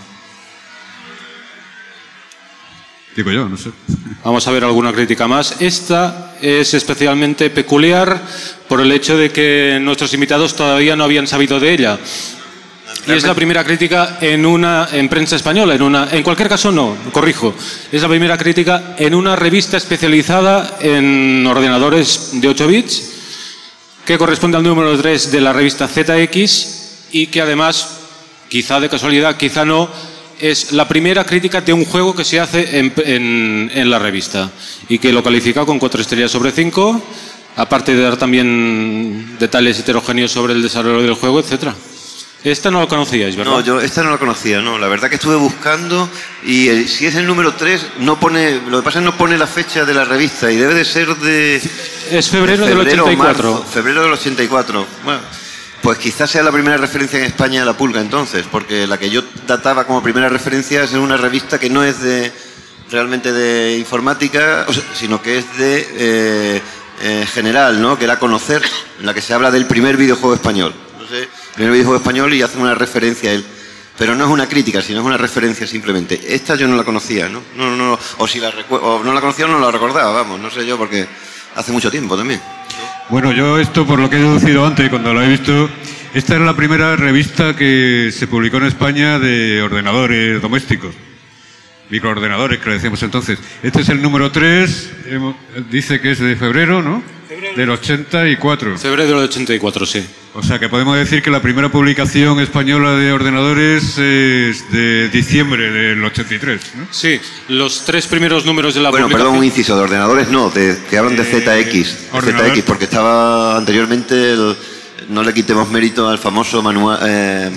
Digo yo, no sé. Vamos a ver alguna crítica más. Esta es especialmente peculiar por el hecho de que nuestros invitados todavía no habían sabido de ella. Y es la primera crítica en prensa española, en cualquier caso no, corrijo. Es la primera crítica en una revista especializada en ordenadores de 8 bits, que corresponde al número 3 de la revista ZX y que además, quizá de casualidad, quizá no, es la primera crítica de un juego que se hace en la revista y que lo califica con 4 estrellas sobre 5, aparte de dar también detalles heterogéneos sobre el desarrollo del juego, etcétera. Esta no la conocíais, ¿verdad? No, yo esta no la conocía, no. La verdad que estuve buscando y si es el número 3, no pone, lo que pasa es que no pone la fecha de la revista y debe de ser de... Es febrero del 84. Marzo, febrero del 84. Bueno, pues quizás sea la primera referencia en España a la Pulga entonces, porque la que yo databa como primera referencia es en una revista que no es realmente de informática, sino que es de general, ¿no? Que era Conocer, en la que se habla del primer videojuego español. El primer videojuego español y hace una referencia a él. Pero no es una crítica, sino es una referencia simplemente. Esta yo no la conocía, ¿no? No, o si o no la conocía o no la recordaba, vamos, no sé yo, porque hace mucho tiempo también. Bueno, yo esto, por lo que he deducido antes, cuando lo he visto, esta es la primera revista que se publicó en España de ordenadores domésticos. Microordenadores, que le decíamos entonces. Este es el número 3, dice que es de febrero, ¿no? Del 84. Febrero del 84, sí. O sea que podemos decir que la primera publicación española de ordenadores es de diciembre del 83, ¿no? Sí, los 3 primeros números de la publicación... Perdón, un inciso, de ordenadores no, que hablan de ZX. ZX, porque estaba anteriormente, no le quitemos mérito al famoso manual...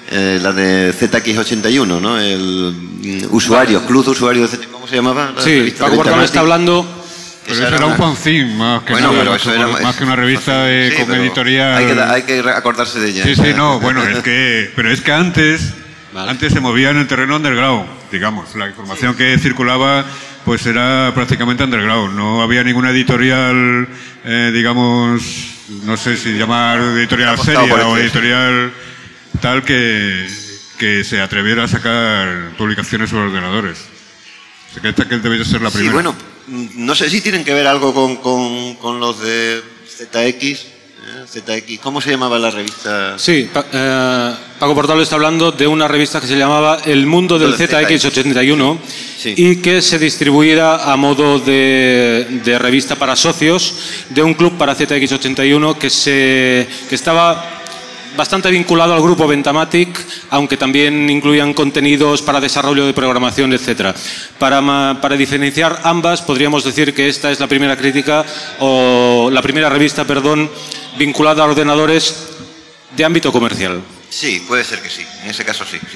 la de ZX81, ¿no? El usuario, Club de Usuarios de ZX, ¿cómo se llamaba? Sí, Paco Portalo está hablando... Pero eso era un fanzine, más que bueno, nada, pero eso era más que una revista sí, con editorial. Hay que acordarse de ella. Sí, no, bueno, pero es que antes se movía en el terreno underground, digamos. La información que circulaba pues era prácticamente underground. No había ninguna editorial, digamos, no sé si llamar editorial seria o editorial tal que se atreviera a sacar publicaciones sobre ordenadores. Así que esta que debería ser la primera. Sí, bueno, no sé si tienen que ver algo con los de ZX. ZX. ¿Cómo se llamaba la revista? Sí, Paco Portalo está hablando de una revista que se llamaba El Mundo del ZX81 sí. Y que se distribuía a modo de revista para socios de un club para ZX81 que estaba bastante vinculado al grupo Ventamatic, aunque también incluían contenidos para desarrollo de programación, etc. Para diferenciar ambas, podríamos decir que esta es la primera crítica o la primera revista, perdón, vinculada a ordenadores de ámbito comercial. Sí, puede ser que sí. En ese caso sí.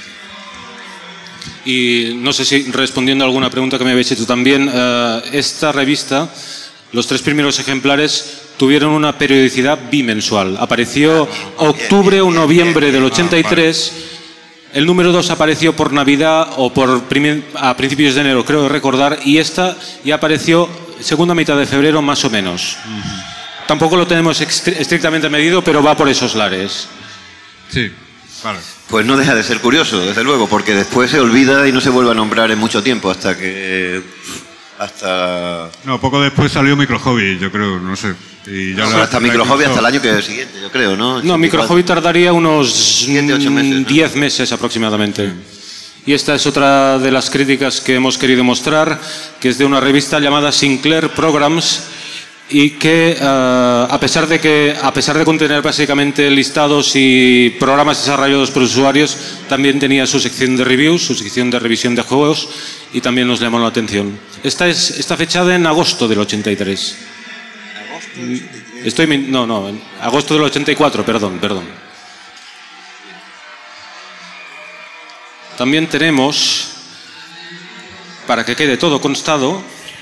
Y no sé si respondiendo a alguna pregunta que me habéis hecho también, esta revista, los 3 primeros ejemplares tuvieron una periodicidad bimensual. Apareció octubre o noviembre del 83. El número 2 apareció por Navidad o a principios de enero, creo recordar, y esta ya apareció segunda mitad de febrero más o menos. Tampoco lo tenemos estrictamente medido, pero va por esos lares. Sí, vale. Pues no deja de ser curioso, desde luego, porque después se olvida y no se vuelve a nombrar en mucho tiempo No, poco después salió Micro Hobby, yo creo, no sé. Y ya hasta Micro Hobby hasta el año siguiente, yo creo, ¿no? No, Micro Hobby tardaría unos 7-8 meses, 10 meses aproximadamente. Y esta es otra de las críticas que hemos querido mostrar, que es de una revista llamada Sinclair Programs, y que a pesar de contener básicamente listados y programas desarrollados por usuarios, también tenía su sección de reviews, su sección de revisión de juegos, y también nos llamó la atención. Está fechada en agosto del 83. Agosto del 84, perdón. También tenemos, para que quede todo constado,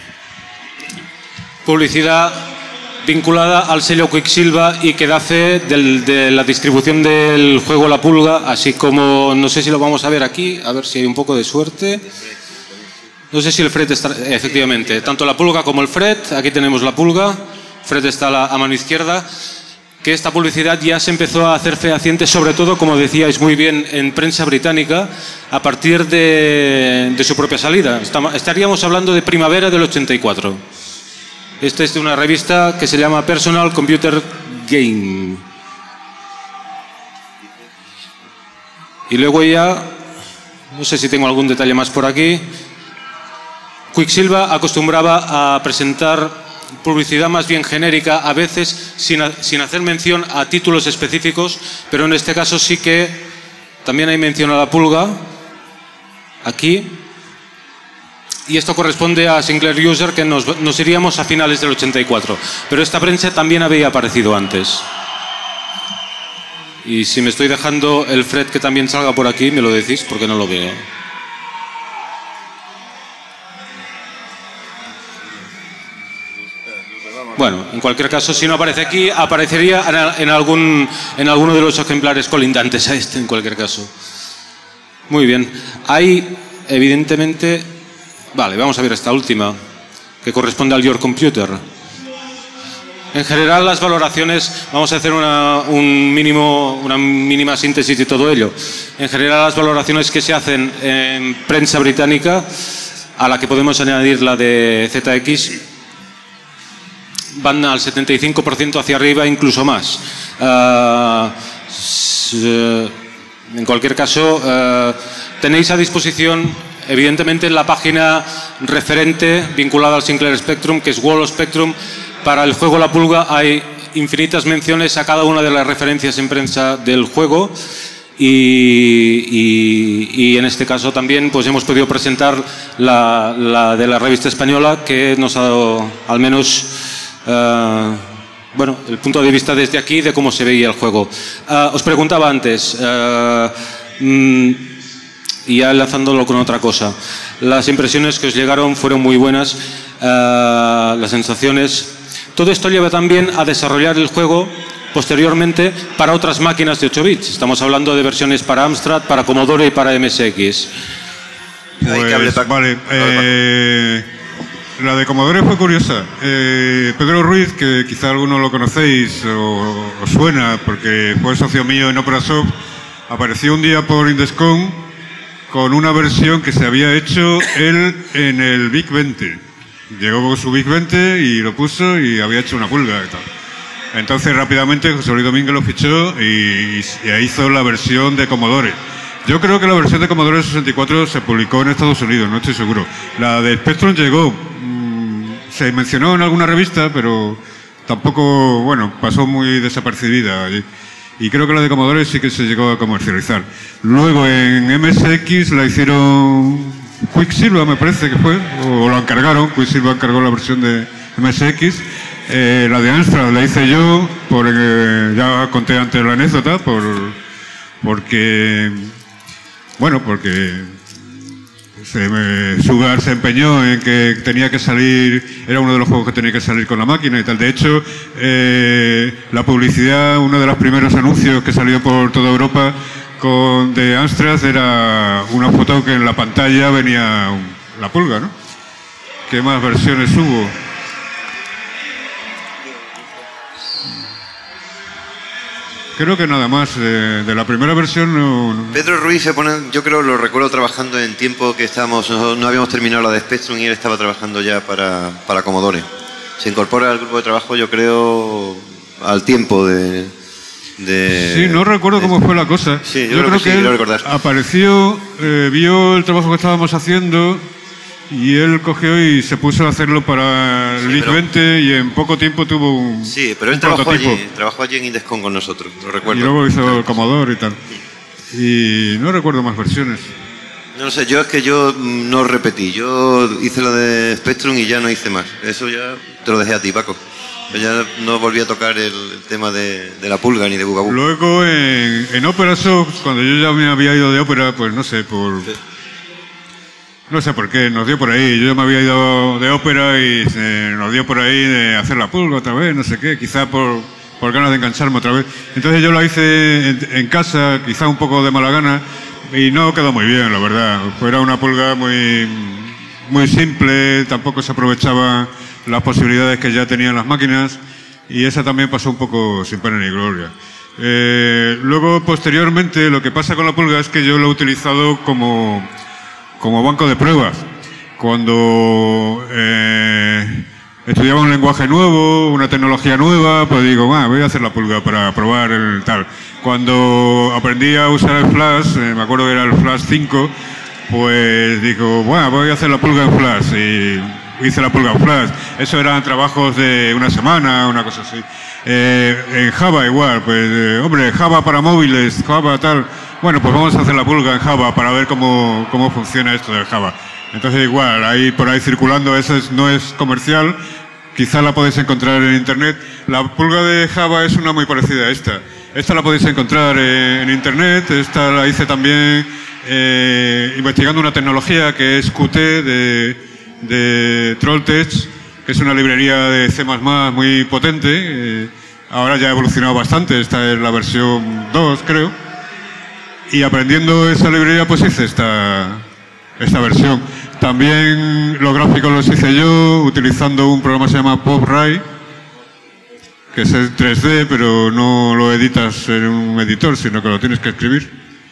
publicidad vinculada al sello Quicksilva y que da fe de la distribución del juego La Pulga, así como, no sé si lo vamos a ver aquí, a ver si hay un poco de suerte. No sé si el Fred está, efectivamente, tanto La Pulga como el Fred, aquí tenemos La Pulga, Fred está a mano izquierda, que esta publicidad ya se empezó a hacer fehaciente, sobre todo, como decíais muy bien, en prensa británica, a partir de su propia salida. Estaríamos hablando de primavera del 84. Esta es de una revista que se llama Personal Computer Game. Y luego ya, no sé si tengo algún detalle más por aquí, Quicksilva acostumbraba a presentar publicidad más bien genérica, a veces sin hacer mención a títulos específicos, pero en este caso sí que también hay mención a La Pulga, aquí. Y esto corresponde a Sinclair User, que nos iríamos a finales del 84. Pero esta prensa también había aparecido antes. Y si me estoy dejando el Fred que también salga por aquí, me lo decís porque no lo veo. Bueno, en cualquier caso, si no aparece aquí, aparecería en alguno de los ejemplares colindantes a este, en cualquier caso. Muy bien. Hay, evidentemente... Vale, vamos a ver esta última, que corresponde al Your Computer. En general, las valoraciones, vamos a hacer una mínima síntesis de todo ello. En general, las valoraciones que se hacen en prensa británica, a la que podemos añadir la de ZX, van al 75% hacia arriba, incluso más. En cualquier caso, tenéis a disposición, evidentemente, en la página referente vinculada al Sinclair Spectrum, que es World Spectrum. Para el juego La Pulga hay infinitas menciones a cada una de las referencias en prensa del juego, y en este caso también pues hemos podido presentar la de la revista española, que nos ha dado al menos bueno, el punto de vista desde aquí de cómo se veía el juego. Os preguntaba antes, y ya enlazándolo con otra cosa, las impresiones que os llegaron fueron muy buenas, las sensaciones. Todo esto lleva también a desarrollar el juego posteriormente para otras máquinas de 8 bits. Estamos hablando de versiones para Amstrad, para Commodore y para MSX. Pues, vale, la de Commodore fue curiosa. Pedro Ruiz, que quizá algunos lo conocéis o os suena porque fue socio mío en Operasoft, apareció un día por Indescom con una versión que se había hecho él en el VIC 20. Llegó con su VIC 20 y lo puso y había hecho una pulga y tal. Entonces rápidamente José Luis Domínguez lo fichó y hizo la versión de Commodore. Yo creo que la versión de Commodore 64 se publicó en Estados Unidos, no estoy seguro. La de Spectrum llegó, se mencionó en alguna revista, pero tampoco, bueno, pasó muy desapercibida. Y creo que la de Commodore sí que se llegó a comercializar. Luego en MSX la hicieron Quicksilva, me parece que fue, o la encargaron. Quicksilva encargó la versión de MSX. La de Amstrad la hice yo, ya conté antes la anécdota, porque Sugar se empeñó en que tenía que salir, era uno de los juegos que tenía que salir con la máquina y tal. De hecho, la publicidad, uno de los primeros anuncios que salió por toda Europa de Amstrad era una foto que en la pantalla venía la pulga, ¿no? ¿Qué más versiones hubo? Creo que nada más. De la primera versión no. Pedro Ruiz se pone, yo creo, lo recuerdo trabajando en tiempo que no habíamos terminado la de Spectrum y él estaba trabajando ya para Commodore. Se incorpora al grupo de trabajo, yo creo, al tiempo de sí, no recuerdo cómo fue la cosa. Sí, yo creo que él apareció, vio el trabajo que estábamos haciendo y él cogió y se puso a hacerlo para el VIC 20 y en poco tiempo tuvo un Sí, pero él trabajó allí en Indescom con nosotros, lo recuerdo. Y luego hizo el Commodore y tal. Y no recuerdo más versiones. No sé, yo no repetí. Yo hice la de Spectrum y ya no hice más. Eso ya te lo dejé a ti, Paco. Yo ya no volví a tocar el tema de la pulga ni de Bugaboo. Luego en Operasoft, cuando yo ya me había ido de ópera, pues no sé, no sé por qué, nos dio por ahí. Yo me había ido de ópera y nos dio por ahí de hacer la pulga otra vez, no sé qué, quizá por ganas de engancharme otra vez. Entonces yo la hice en casa, quizá un poco de mala gana, y no quedó muy bien, la verdad. Era una pulga muy, muy simple, tampoco se aprovechaba las posibilidades que ya tenían las máquinas, y esa también pasó un poco sin pena ni gloria. Luego, posteriormente, lo que pasa con la pulga es que yo lo he utilizado como banco de pruebas. Cuando estudiaba un lenguaje nuevo, una tecnología nueva, pues digo, voy a hacer la pulga para probar el tal. Cuando aprendí a usar el Flash, me acuerdo que era el Flash 5, pues digo, voy a hacer la pulga en Flash, y hice la pulga en Flash. Eso eran trabajos de una semana, una cosa así. En Java igual, pues Java para móviles, Java tal. Bueno, pues vamos a hacer la pulga en Java para ver cómo funciona esto del Java. Entonces igual, ahí por ahí circulando, eso no es comercial, quizá la podéis encontrar en internet. La pulga de Java es una muy parecida a esta. Esta la podéis encontrar en internet. Esta la hice también investigando una tecnología que es Qt de Trolltech, que es una librería de C++ muy potente. Ahora ya ha evolucionado bastante, esta es la versión 2, creo. Y aprendiendo esa librería, pues hice esta versión. También los gráficos los hice yo utilizando un programa que se llama PopRay, que es el 3D, pero no lo editas en un editor, sino que lo tienes que escribir.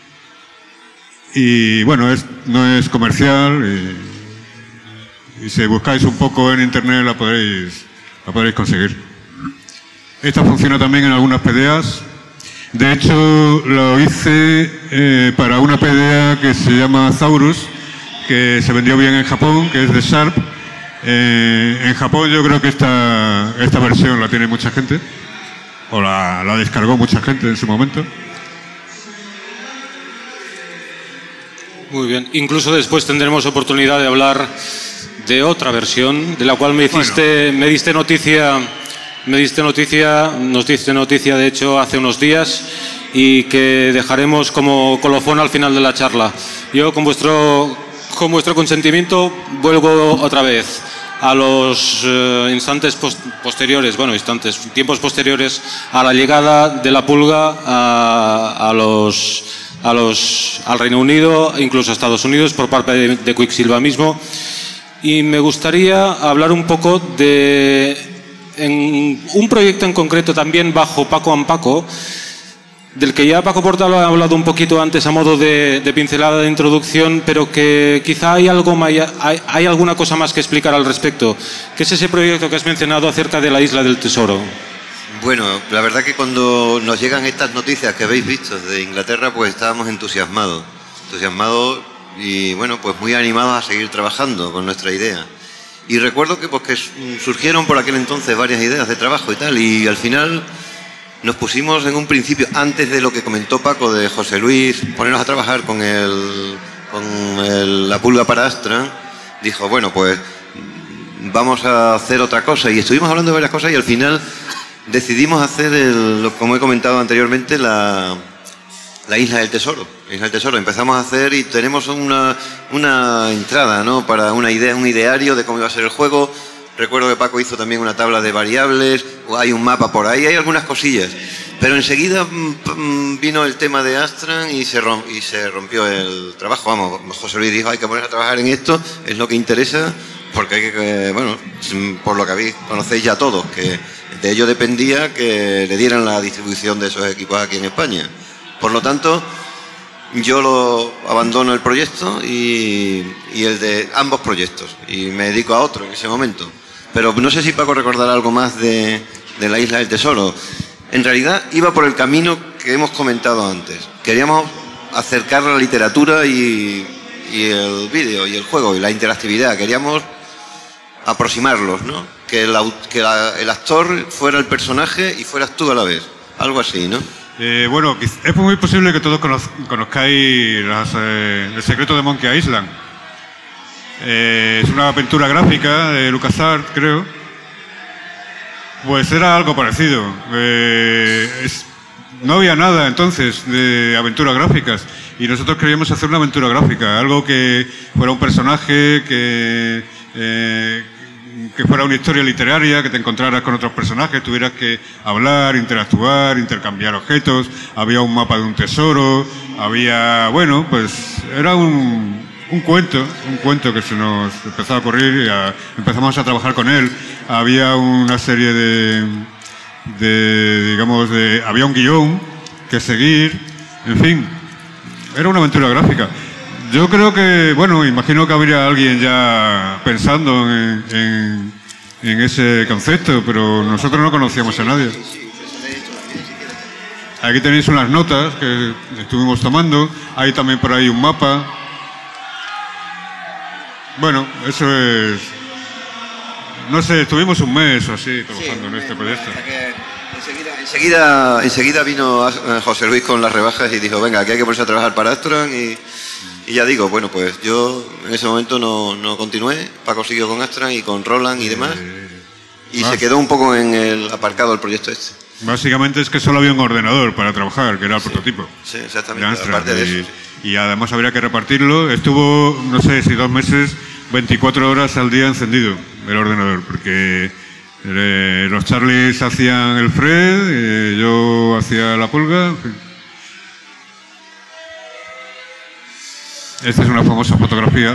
Y bueno, no es comercial, y si buscáis un poco en internet la podréis conseguir. Esta funciona también en algunas PDAs. De hecho, lo hice para una PDA que se llama Zaurus, que se vendió bien en Japón, que es de Sharp. En Japón yo creo que esta versión la tiene mucha gente, o la descargó mucha gente en su momento. Muy bien. Incluso después tendremos oportunidad de hablar de otra versión, de la cual me diste noticia nos diste noticia de hecho hace unos días y que dejaremos como colofón al final de la charla. Yo con vuestro consentimiento vuelvo otra vez a los tiempos posteriores a la llegada de la pulga al Reino Unido, incluso a Estados Unidos, por parte de Quicksilva mismo. Y me gustaría hablar un poco en un proyecto en concreto también bajo Paco and Paco, del que ya Paco Portalo ha hablado un poquito antes a modo de pincelada de introducción, pero que quizá hay alguna cosa más que explicar al respecto, que es ese proyecto que has mencionado acerca de la Isla del Tesoro. Bueno, la verdad que cuando nos llegan estas noticias que habéis visto de Inglaterra, pues estábamos entusiasmados y bueno, pues muy animados a seguir trabajando con nuestra idea. Y recuerdo que surgieron por aquel entonces varias ideas de trabajo y tal, y al final nos pusimos en un principio, antes de lo que comentó Paco de José Luis, ponernos a trabajar con la pulga para Astra. Dijo, bueno, pues vamos a hacer otra cosa, y estuvimos hablando de varias cosas y al final decidimos hacer, como he comentado anteriormente, la Isla del Tesoro. Empezamos a hacer y tenemos una entrada, ¿no?, para un ideario de cómo iba a ser el juego. Recuerdo que Paco hizo también una tabla de variables, hay un mapa por ahí, hay algunas cosillas. Pero enseguida vino el tema de Astran y se rompió el trabajo. Vamos, José Luis dijo, hay que ponerse a trabajar en esto, es lo que interesa, porque hay que, bueno, por lo que conocéis ya todos, que de ello dependía que le dieran la distribución de esos equipos aquí en España. Por lo tanto, yo lo abandono el proyecto y el de ambos proyectos, y me dedico a otro en ese momento. Pero no sé si Paco recordará algo más de la Isla del Tesoro. En realidad iba por el camino que hemos comentado antes. Queríamos acercar la literatura y el vídeo y el juego y la interactividad. Queríamos aproximarlos, ¿no? Que el actor fuera el personaje y fueras tú a la vez. Algo así, ¿no? Bueno, es muy posible que todos conozcáis El secreto de Monkey Island. Es una aventura gráfica de LucasArts, creo. Pues era algo parecido. No había nada entonces de aventuras gráficas y nosotros queríamos hacer una aventura gráfica, algo que fuera un personaje, que fuera una historia literaria, que te encontraras con otros personajes, tuvieras que hablar, interactuar, intercambiar objetos, había un mapa de un tesoro, bueno, pues era un cuento que se nos empezó a ocurrir y empezamos a trabajar con él. Había una serie había un guión que seguir, en fin, era una aventura gráfica. Yo creo que, bueno, imagino que habría alguien ya pensando en ese concepto, pero nosotros no conocíamos a nadie. Aquí tenéis unas notas que estuvimos tomando, hay también por ahí un mapa. Bueno, eso es... No sé, estuvimos un mes o así trabajando en este proyecto. Enseguida vino José Luis con las rebajas y dijo, venga, aquí hay que ponerse a trabajar para Astran y ya digo, bueno, pues yo en ese momento no continué. Paco siguió con Astran y con Roland y demás y se quedó un poco en el aparcado el proyecto este. Básicamente es que solo había un ordenador para trabajar, que era el prototipo. Sí, exactamente, aparte de eso. Y además habría que repartirlo. Estuvo, no sé si 2 meses, 24 horas al día encendido el ordenador, porque los Charlies hacían el Fred, yo hacía la pulga, en fin. Esta es una famosa fotografía.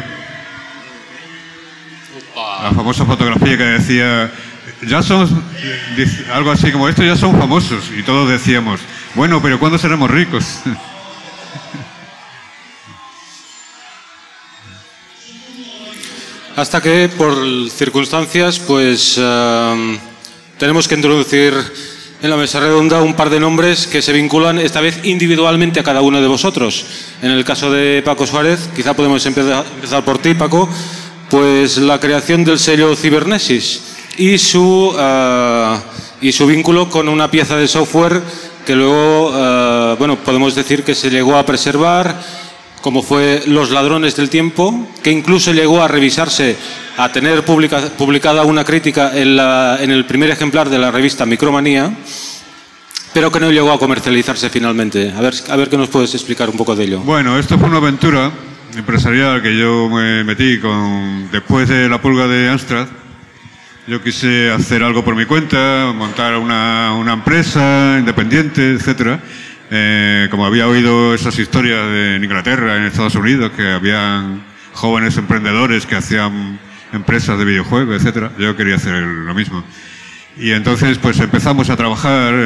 La famosa fotografía que decía, algo así como, estos ya son famosos, y todos decíamos, bueno, pero ¿cuándo seremos ricos? Hasta que, por circunstancias, pues tenemos que introducir en la mesa redonda un par de nombres que se vinculan esta vez individualmente a cada uno de vosotros. En el caso de Paco Suárez, quizá podemos empezar por ti, Paco, pues la creación del sello Cybernesis y su vínculo con una pieza de software que luego, bueno, podemos decir que se llegó a preservar, como fue Los ladrones del tiempo, que incluso llegó a revisarse, a tener publicada una crítica en el primer ejemplar de la revista Micromanía, pero que no llegó a comercializarse finalmente. A ver qué nos puedes explicar un poco de ello. Bueno, esto fue una aventura empresarial que yo me metí después de la pulga de Amstrad. Yo quise hacer algo por mi cuenta, montar una empresa independiente, etcétera. Como había oído esas historias en Inglaterra, en Estados Unidos, que habían jóvenes emprendedores que hacían empresas de videojuegos, etcétera, yo quería hacer lo mismo. Y entonces pues empezamos a trabajar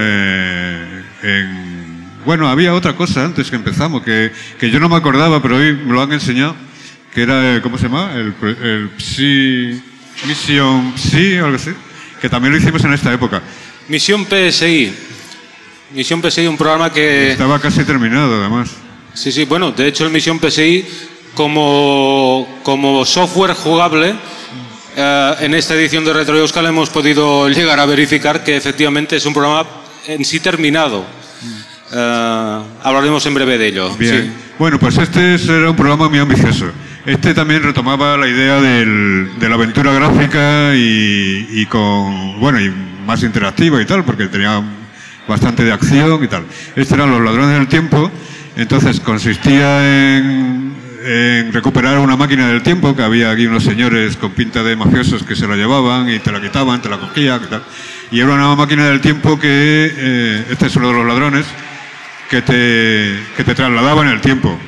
Bueno, había otra cosa antes que empezamos, que yo no me acordaba, pero hoy me lo han enseñado, que era, ¿cómo se llama? El Mission Psi, o algo así, que también lo hicimos en esta época. Misión PSI. Misión PSI, un programa que... Estaba casi terminado, además. Sí, bueno, de hecho el Misión PSI, como software jugable, en esta edición de Retro Euskal hemos podido llegar a verificar que efectivamente es un programa en sí terminado. Hablaremos en breve de ello. Bien. Sí. Bueno, pues este era un programa muy ambicioso. Este también retomaba la idea de la aventura gráfica y más interactiva y tal, porque tenía bastante de acción y tal. Este eran Los ladrones del tiempo. Entonces consistía en recuperar una máquina del tiempo, que había aquí unos señores con pinta de mafiosos que se la llevaban y te la quitaban, te la cogían y tal. Y era una máquina del tiempo que, este es uno de los ladrones, que te trasladaba en el tiempo.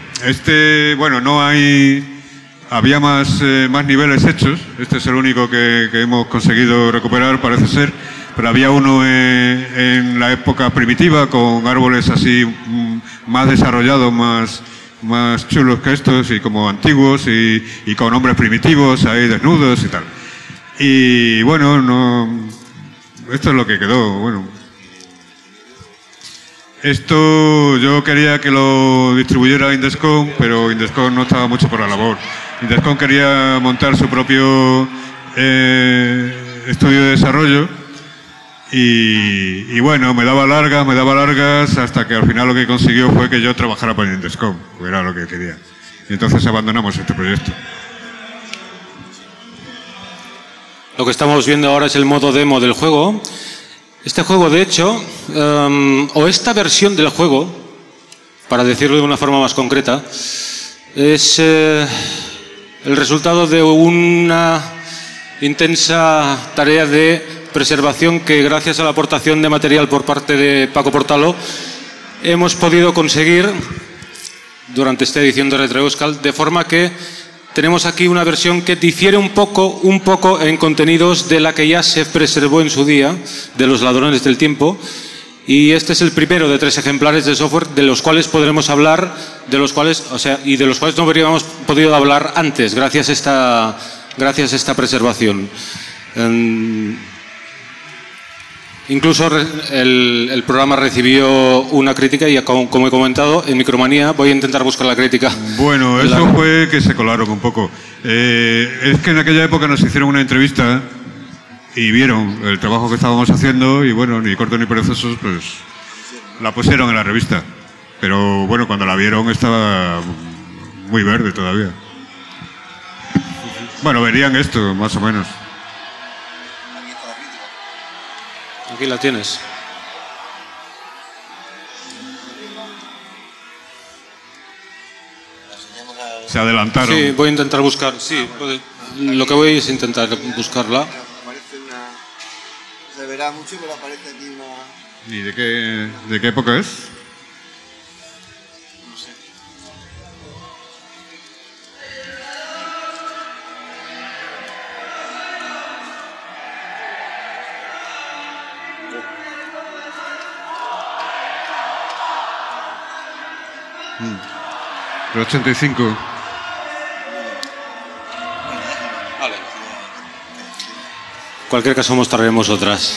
Había más niveles hechos. Este es el único que hemos conseguido recuperar, parece ser. Pero había uno en la época primitiva, con árboles así más desarrollados, más chulos que estos, y como antiguos, y con hombres primitivos ahí desnudos y tal. Y bueno, esto es lo que quedó. Bueno, esto yo quería que lo distribuyera Indescom, pero Indescom no estaba mucho por la labor. Indescom quería montar su propio estudio de desarrollo. Y bueno, me daba largas, hasta que al final lo que consiguió fue que yo trabajara para Indescom, que era lo que quería. Y entonces abandonamos este proyecto. Lo que estamos viendo ahora es el modo demo del juego. Este juego, de hecho, o esta versión del juego, para decirlo de una forma más concreta, es el resultado de una intensa tarea de preservación que, gracias a la aportación de material por parte de Paco Portalo, hemos podido conseguir durante esta edición de Retro Euskal, de forma que tenemos aquí una versión que difiere un poco en contenidos de la que ya se preservó en su día, de Los ladrones del tiempo, y este es el primero de 3 ejemplares de software de los cuales podremos hablar, de los cuales no habríamos podido hablar antes, gracias a esta preservación. Incluso el programa recibió una crítica y, como he comentado, en Micromanía voy a intentar buscar la crítica. Bueno, eso fue que se colaron un poco. Es que en aquella época nos hicieron una entrevista y vieron el trabajo que estábamos haciendo y, bueno, ni cortos ni perezosos, pues la pusieron en la revista. Pero, bueno, cuando la vieron estaba muy verde todavía. Bueno, verían esto, más o menos. Aquí la tienes. Se adelantaron. Sí, voy a intentar buscar. Sí, lo que voy es intentar buscarla. Se verá mucho, pero aparece aquí una... ¿Y de qué época es? No sé. El 85. Vale. En cualquier caso mostraremos otras.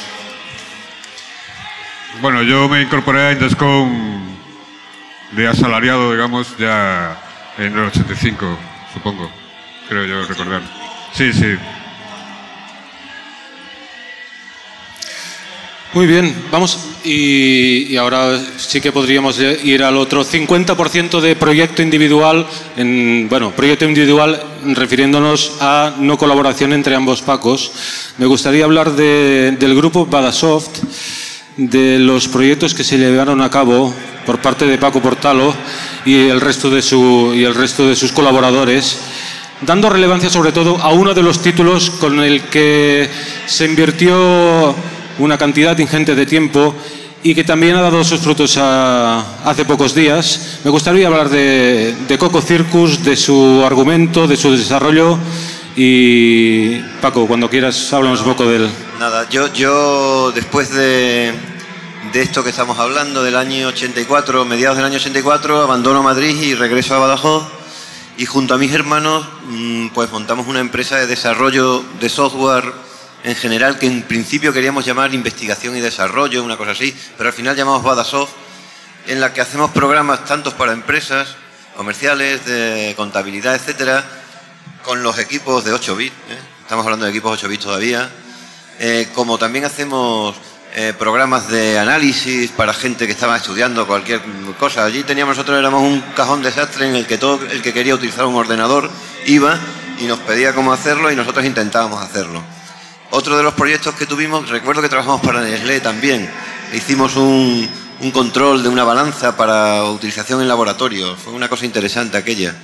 Bueno, yo me incorporé a Indescom de asalariado, digamos, ya en el 85, supongo. Creo yo recordar. Sí. Muy bien, vamos. Y ahora sí que podríamos ir al otro 50% de proyecto individual. Proyecto individual refiriéndonos a no colaboración entre ambos Pacos. Me gustaría hablar del grupo Badasoft, de los proyectos que se llevaron a cabo por parte de Paco Portalo y el resto de sus colaboradores, dando relevancia sobre todo a uno de los títulos con el que se invirtió una cantidad ingente de tiempo y que también ha dado sus frutos hace pocos días. Me gustaría hablar de Coco Circus, de su argumento, de su desarrollo. Y Paco, cuando quieras, háblanos un poco de él. Nada, yo después de esto que estamos hablando, del año 84, mediados del año 84, abandono Madrid y regreso a Badajoz, y junto a mis hermanos pues montamos una empresa de desarrollo de software en general, que en principio queríamos llamar investigación y desarrollo, una cosa así, pero al final llamamos Badasoft, en la que hacemos programas tantos para empresas comerciales, de contabilidad, etcétera, con los equipos de 8 bits, estamos hablando de equipos 8 bits todavía, como también hacemos programas de análisis para gente que estaba estudiando cualquier cosa. Allí nosotros éramos un cajón desastre en el que todo el que quería utilizar un ordenador iba y nos pedía cómo hacerlo y nosotros intentábamos hacerlo. Otro de los proyectos que tuvimos, recuerdo que trabajamos para Nestlé también, hicimos un control de una balanza para utilización en laboratorio, fue una cosa interesante aquella.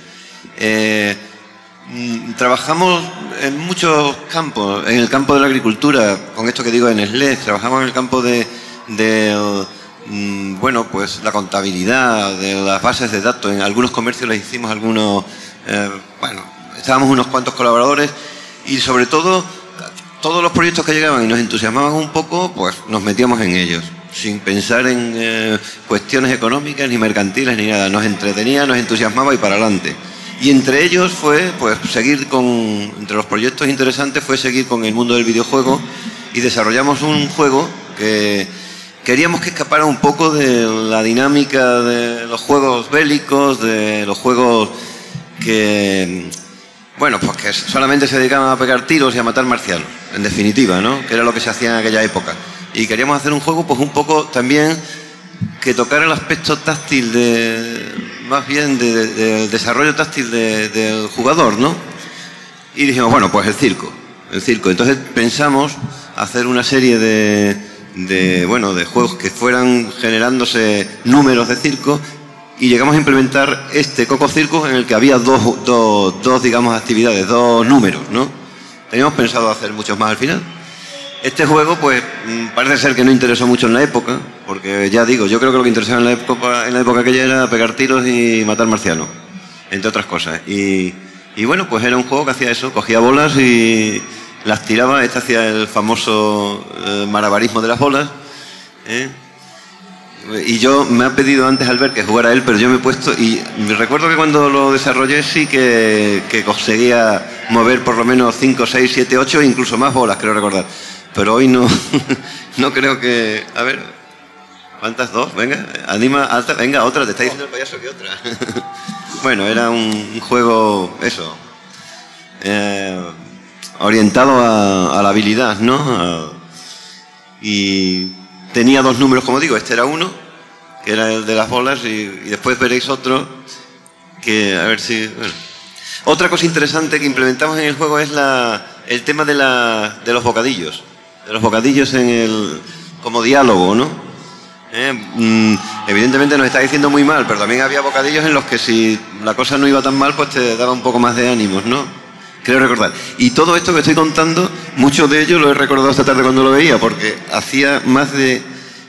Trabajamos en muchos campos, en el campo de la agricultura, con esto que digo de Nestlé, trabajamos en el campo de pues la contabilidad, de las bases de datos. En algunos comercios les hicimos algunos, estábamos unos cuantos colaboradores y sobre todo todos los proyectos que llegaban y nos entusiasmaban un poco, pues nos metíamos en ellos, sin pensar en cuestiones económicas ni mercantiles ni nada. Nos entretenía, nos entusiasmaba y para adelante. Y entre ellos fue, pues, entre los proyectos interesantes fue seguir con el mundo del videojuego y desarrollamos un juego que queríamos que escapara un poco de la dinámica de los juegos bélicos, de los juegos que solamente se dedicaban a pegar tiros y a matar marcianos, en definitiva, ¿no? Que era lo que se hacía en aquella época. Y queríamos hacer un juego, pues un poco también que tocara el aspecto táctil más bien del desarrollo táctil del jugador, ¿no? Y dijimos, pues el circo. Entonces pensamos hacer una serie de juegos que fueran generándose números de circo. Y llegamos a implementar este Coco Circus en el que había dos digamos, actividades, dos números, ¿no? Teníamos pensado hacer muchos más al final. Este juego, pues, parece ser que no interesó mucho en la época, porque ya digo, yo creo que lo que interesaba en la época aquella era pegar tiros y matar marcianos, entre otras cosas. Y pues era un juego que hacía eso, cogía bolas y las tiraba, hacía el famoso malabarismo de las bolas, Y yo me ha pedido antes Albert que jugara él, pero yo me he puesto y me recuerdo que cuando lo desarrollé sí que conseguía mover por lo menos 5, 6, 7, 8 e incluso más bolas, creo recordar. Pero hoy no creo que... A ver, ¿cuántas? ¿2? Venga, anima, alta, venga, otra, te está diciendo el payaso que otra. Bueno, era un juego, eso, orientado a la habilidad, ¿no? Y tenía dos números, como digo, este era uno, que era el de las bolas, y después veréis otro, que a ver si... Bueno. Otra cosa interesante que implementamos en el juego es el tema de los bocadillos. De los bocadillos como diálogo, ¿no? Evidentemente nos está diciendo muy mal, pero también había bocadillos en los que si la cosa no iba tan mal, pues te daba un poco más de ánimos, ¿no? Creo recordar. Y todo esto que estoy contando, mucho de ello lo he recordado esta tarde cuando lo veía, porque hacía más de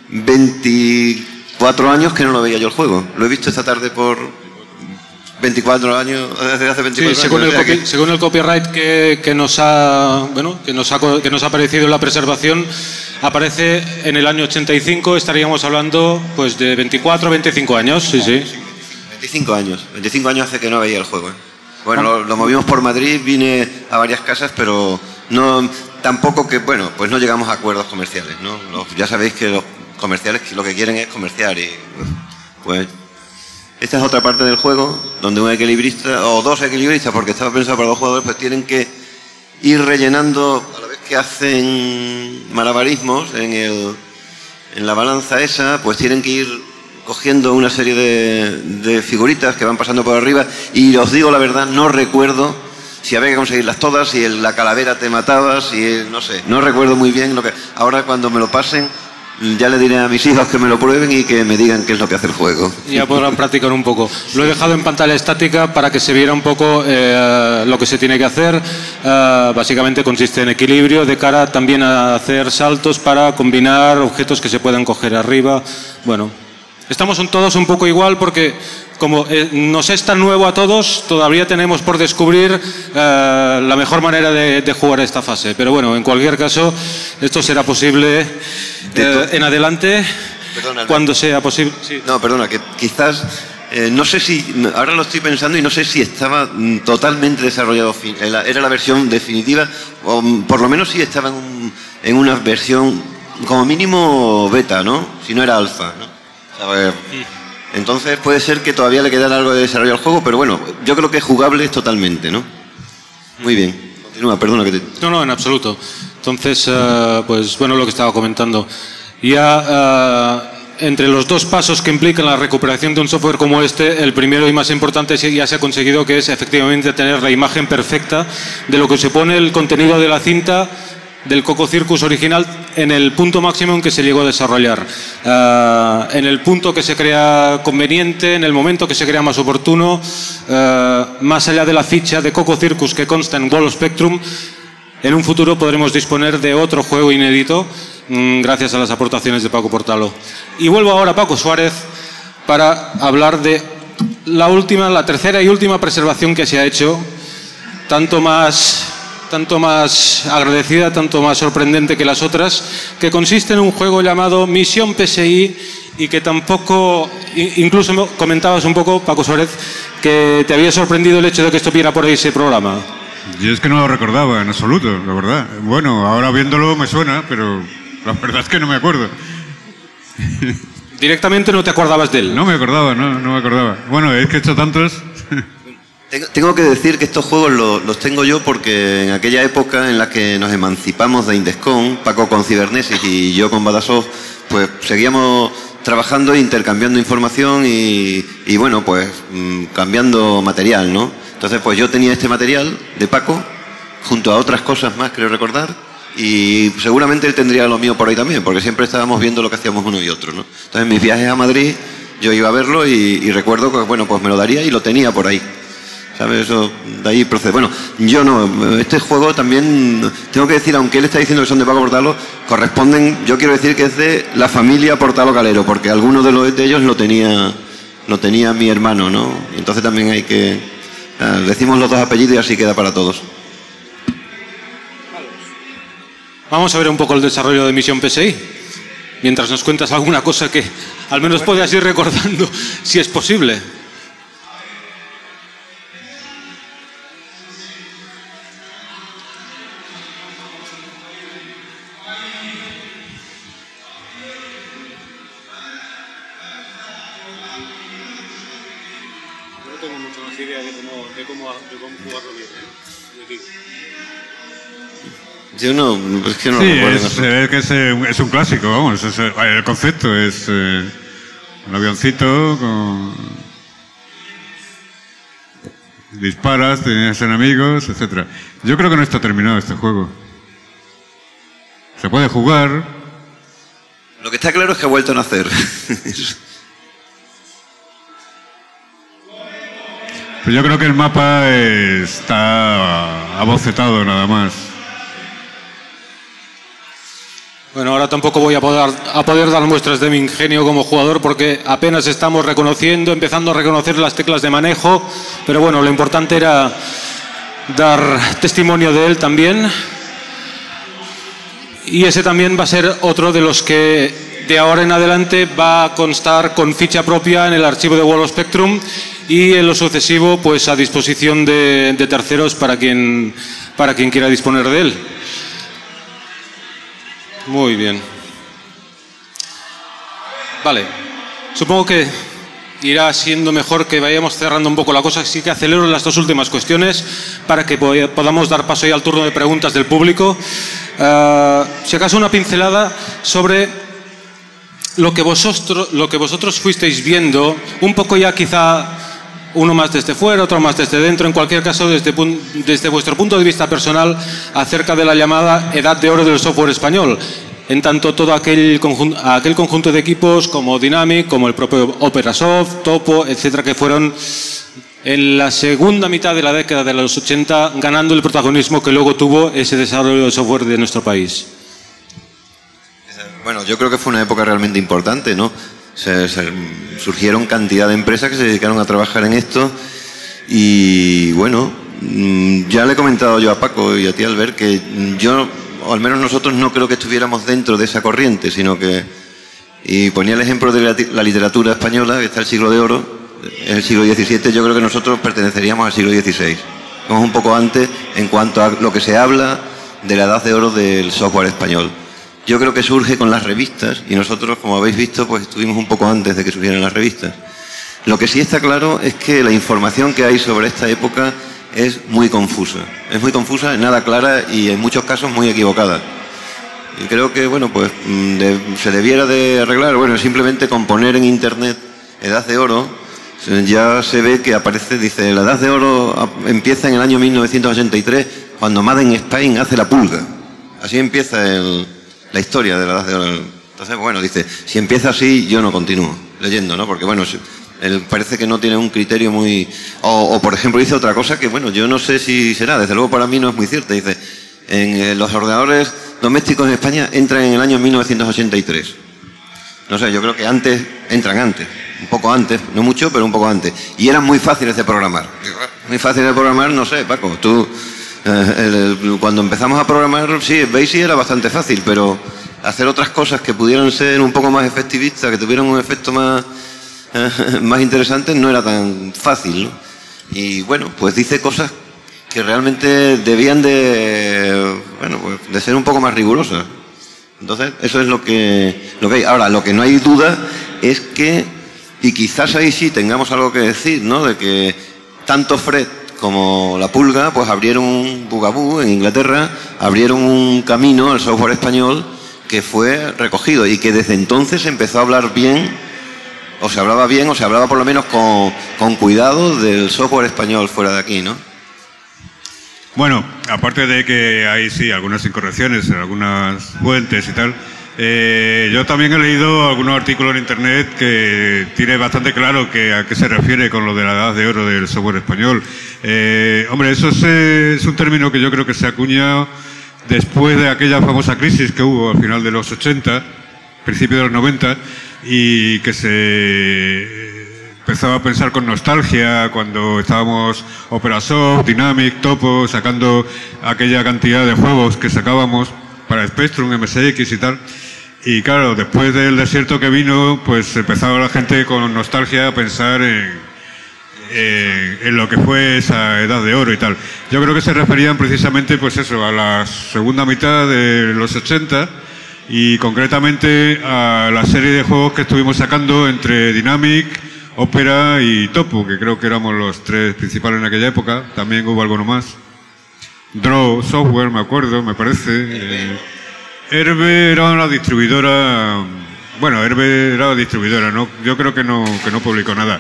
24 años que no lo veía yo el juego. Lo he visto esta tarde por 24 años, desde hace 24 sí, años. Según el copyright que nos ha aparecido en la preservación, aparece en el año 85, estaríamos hablando pues de 24 o 25 años, sí. 25 años hace que no veía el juego, Bueno, lo movimos por Madrid, vine a varias casas, pero tampoco pues no llegamos a acuerdos comerciales, ¿no? Ya sabéis que los comerciales lo que quieren es comerciar y pues esta es otra parte del juego donde un equilibrista o dos equilibristas, porque estaba pensado para dos jugadores, pues tienen que ir rellenando a la vez que hacen malabarismos en en la balanza esa, pues tienen que ir cogiendo una serie de figuritas que van pasando por arriba, y os digo la verdad, no recuerdo si había que conseguirlas todas, si la calavera te mataba, si no sé, no recuerdo muy bien lo que... Ahora cuando me lo pasen, ya le diré a mis hijos que me lo prueben y que me digan qué es lo que hace el juego. Ya podrán practicar un poco. Lo he dejado en pantalla estática para que se viera un poco lo que se tiene que hacer. Básicamente consiste en equilibrio de cara también a hacer saltos para combinar objetos que se puedan coger arriba. Bueno, estamos todos un poco igual porque como nos es tan nuevo a todos, todavía tenemos por descubrir la mejor manera de jugar esta fase. Pero bueno, en cualquier caso, esto será posible en adelante, perdona, cuando sea posible. Sí. No, perdona, que quizás, no sé si, ahora lo estoy pensando y no sé si estaba totalmente desarrollado, era la versión definitiva, o por lo menos sí estaba en una versión como mínimo beta, ¿no? Si no era alfa, ¿no? A ver, entonces puede ser que todavía le quedara algo de desarrollo al juego, pero bueno, yo creo que jugable es totalmente, ¿no? Muy bien. Continúa, perdona que te... No, en absoluto. Entonces, pues bueno, lo que estaba comentando. Ya entre los dos pasos que implican la recuperación de un software como este, el primero y más importante ya se ha conseguido, que es efectivamente tener la imagen perfecta de lo que supone el contenido de la cinta del Coco Circus original en el punto máximo en que se llegó a desarrollar, en el punto que se crea conveniente, en el momento que se crea más oportuno, más allá de la ficha de Coco Circus que consta en World Spectrum. En un futuro podremos disponer de otro juego inédito gracias a las aportaciones de Paco Portalo. Y vuelvo ahora a Paco Suárez para hablar de la tercera y última preservación que se ha hecho, tanto más agradecida, tanto más sorprendente que las otras, que consiste en un juego llamado Misión PSI, y que tampoco, incluso comentabas un poco, Paco Suárez, que te había sorprendido el hecho de que estuviera por ahí ese programa. Yo es que no lo recordaba en absoluto, la verdad. Bueno, ahora viéndolo me suena, pero la verdad es que no me acuerdo. ¿Directamente no te acordabas de él? No me acordaba, no me acordaba. Bueno, es que he hecho tantos... Tengo que decir que estos juegos los tengo yo porque en aquella época en la que nos emancipamos de Indescon, Paco con Cibernesis y yo con Badasoft, pues seguíamos trabajando e intercambiando información y bueno, pues cambiando material, ¿no? Entonces, pues yo tenía este material de Paco, junto a otras cosas más, creo recordar, y seguramente él tendría lo mío por ahí también, porque siempre estábamos viendo lo que hacíamos uno y otro, ¿no? Entonces, en mis viajes a Madrid, yo iba a verlo y recuerdo que, bueno, pues me lo daría y lo tenía por ahí. ¿Sabes? Eso de ahí procede. Bueno, yo no. Este juego también, tengo que decir, aunque él está diciendo que son de Paco Portalo, corresponden, yo quiero decir que es de la familia Portalo Calero, porque alguno de ellos lo tenía mi hermano, ¿no? Entonces también hay que... decimos los dos apellidos y así queda para todos. Vamos a ver un poco el desarrollo de Misión PSI, mientras nos cuentas alguna cosa que al menos puedas ir recordando, si es posible. Yo no, es que no sí, lo recuerdo. Es un clásico, vamos. El concepto es un avioncito con... disparas, tienes enemigos, etcétera. Yo creo que no está terminado este juego. Se puede jugar. Lo que está claro es que ha vuelto a nacer. Pero yo creo que el mapa está abocetado nada más. Bueno, ahora tampoco voy a poder dar muestras de mi ingenio como jugador porque apenas estamos empezando a reconocer las teclas de manejo, pero bueno, lo importante era dar testimonio de él también. Y ese también va a ser otro de los que de ahora en adelante va a constar con ficha propia en el archivo de World Spectrum y en lo sucesivo pues a disposición de terceros para quien quiera disponer de él. Muy bien. Vale. Supongo que irá siendo mejor que vayamos cerrando un poco la cosa, así que acelero las dos últimas cuestiones para que podamos dar paso ya al turno de preguntas del público. Si acaso una pincelada sobre lo que vosotros fuisteis viendo, un poco ya quizá uno más desde fuera, otro más desde dentro, en cualquier caso desde vuestro punto de vista personal acerca de la llamada edad de oro del software español, en tanto todo aquel conjunto de equipos como Dynamic, como el propio OperaSoft, Topo, etcétera, que fueron en la segunda mitad de la década de los 80 ganando el protagonismo que luego tuvo ese desarrollo de software de nuestro país. Bueno, yo creo que fue una época realmente importante, ¿no? Surgieron cantidad de empresas que se dedicaron a trabajar en esto y bueno, ya le he comentado yo a Paco y a ti, Albert, que yo, o al menos nosotros, no creo que estuviéramos dentro de esa corriente, sino que, y ponía el ejemplo de la literatura española, que está el siglo de oro, el siglo XVII, yo creo que nosotros perteneceríamos al siglo XVI. Somos un poco antes en cuanto a lo que se habla de la edad de oro del software español. Yo creo que surge con las revistas y nosotros, como habéis visto, pues estuvimos un poco antes de que surgieran las revistas. Lo que sí está claro es que la información que hay sobre esta época es muy confusa. Es muy confusa, nada clara y en muchos casos muy equivocada. Y creo que, bueno, pues se debiera de arreglar, bueno, simplemente con poner en internet edad de oro. Ya se ve que aparece, dice, la edad de oro empieza en el año 1983, cuando Made in Spain hace la pulga. Así empieza la historia de la edad de oro. Entonces, bueno, dice, si empieza así, yo no continúo leyendo, ¿no? Porque, bueno, él parece que no tiene un criterio muy... O, por ejemplo, dice otra cosa que, bueno, yo no sé si será, desde luego para mí no es muy cierta. Dice, los ordenadores domésticos en España entran en el año 1983. No sé, yo creo que entran antes. Un poco antes, no mucho, pero un poco antes. Y eran muy fáciles de programar. Muy fáciles de programar, no sé, Paco. Tú, cuando empezamos a programar, sí, BASIC era bastante fácil, pero hacer otras cosas que pudieran ser un poco más efectivistas, que tuvieran un efecto más interesante, no era tan fácil, ¿no? Y bueno, pues dice cosas que realmente debían de ser un poco más rigurosas. Entonces, eso es lo que hay. Ahora, lo que no hay duda es que, y quizás ahí sí tengamos algo que decir, ¿no? De que tanto Fred como la Pulga, pues abrieron un bugaboo en Inglaterra, abrieron un camino al software español que fue recogido y que desde entonces se empezó a hablar bien, o se hablaba por lo menos con cuidado del software español fuera de aquí, ¿no? Bueno, aparte de que hay sí algunas incorrecciones en algunas fuentes y tal, yo también he leído algunos artículos en internet que tiene bastante claro a qué se refiere con lo de la edad de oro del software español. Hombre, eso es un término que yo creo que se acuña después de aquella famosa crisis que hubo al final de los 80, principios de los 90, y que se empezaba a pensar con nostalgia cuando estábamos OperaSoft, Dynamic, Topo, sacando aquella cantidad de juegos que sacábamos para Spectrum, MSX y tal. Y claro, después del desierto que vino, pues empezaba la gente con nostalgia a pensar en lo que fue esa edad de oro y tal. Yo creo que se referían precisamente, pues eso, a la segunda mitad de los 80 y concretamente a la serie de juegos que estuvimos sacando entre Dynamic, Opera y Topo, que creo que éramos los tres principales en aquella época. También hubo alguno más. Draw Software, me acuerdo, me parece. Herbe era una distribuidora. Bueno, Herbe era distribuidora, ¿no? Yo creo que no publicó nada.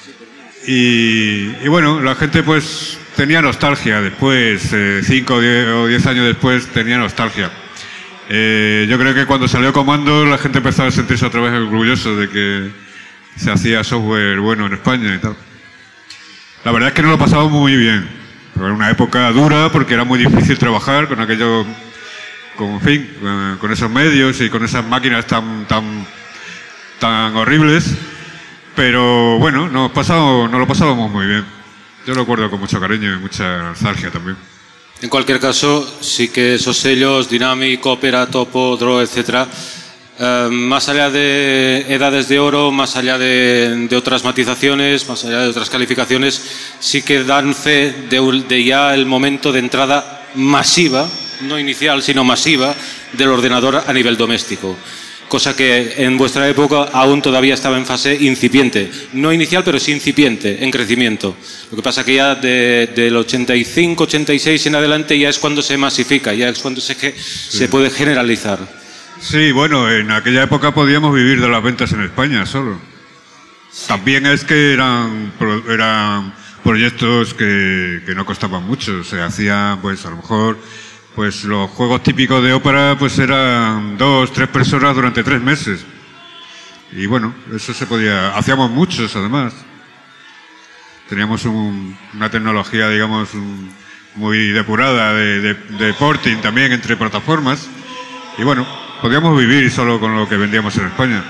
Y bueno, la gente pues tenía nostalgia después, 5 o 10 años después tenía nostalgia. Yo creo que cuando salió Comando la gente empezaba a sentirse otra vez orgulloso de que se hacía software bueno en España y tal. La verdad es que nos lo pasábamos muy bien. Era una época dura porque era muy difícil trabajar con aquello, con esos medios y con esas máquinas tan horribles. Pero bueno, nos lo pasábamos muy bien. Yo lo recuerdo con mucho cariño y mucha nostalgia también. En cualquier caso, sí que esos sellos, Dynamic, Opera, Topo, Draw, etcétera, más allá de edades de oro, más allá de otras matizaciones, más allá de otras calificaciones, sí que dan fe de ya el momento de entrada masiva, no inicial, sino masiva, del ordenador a nivel doméstico. Cosa que en vuestra época aún todavía estaba en fase incipiente. No inicial, pero sí incipiente, en crecimiento. Lo que pasa que ya del 85, 86 en adelante ya es cuando se masifica, ya es cuando se puede generalizar. Sí, bueno, en aquella época podíamos vivir de las ventas en España solo. También es que eran proyectos que no costaban mucho. Se hacían, pues a lo mejor, pues los juegos típicos de ópera, pues eran 2, 3 personas durante 3 meses. Y bueno, eso se podía. Hacíamos muchos, además. Teníamos una tecnología, digamos, muy depurada de porting también entre plataformas. Y bueno, podíamos vivir solo con lo que vendíamos en España.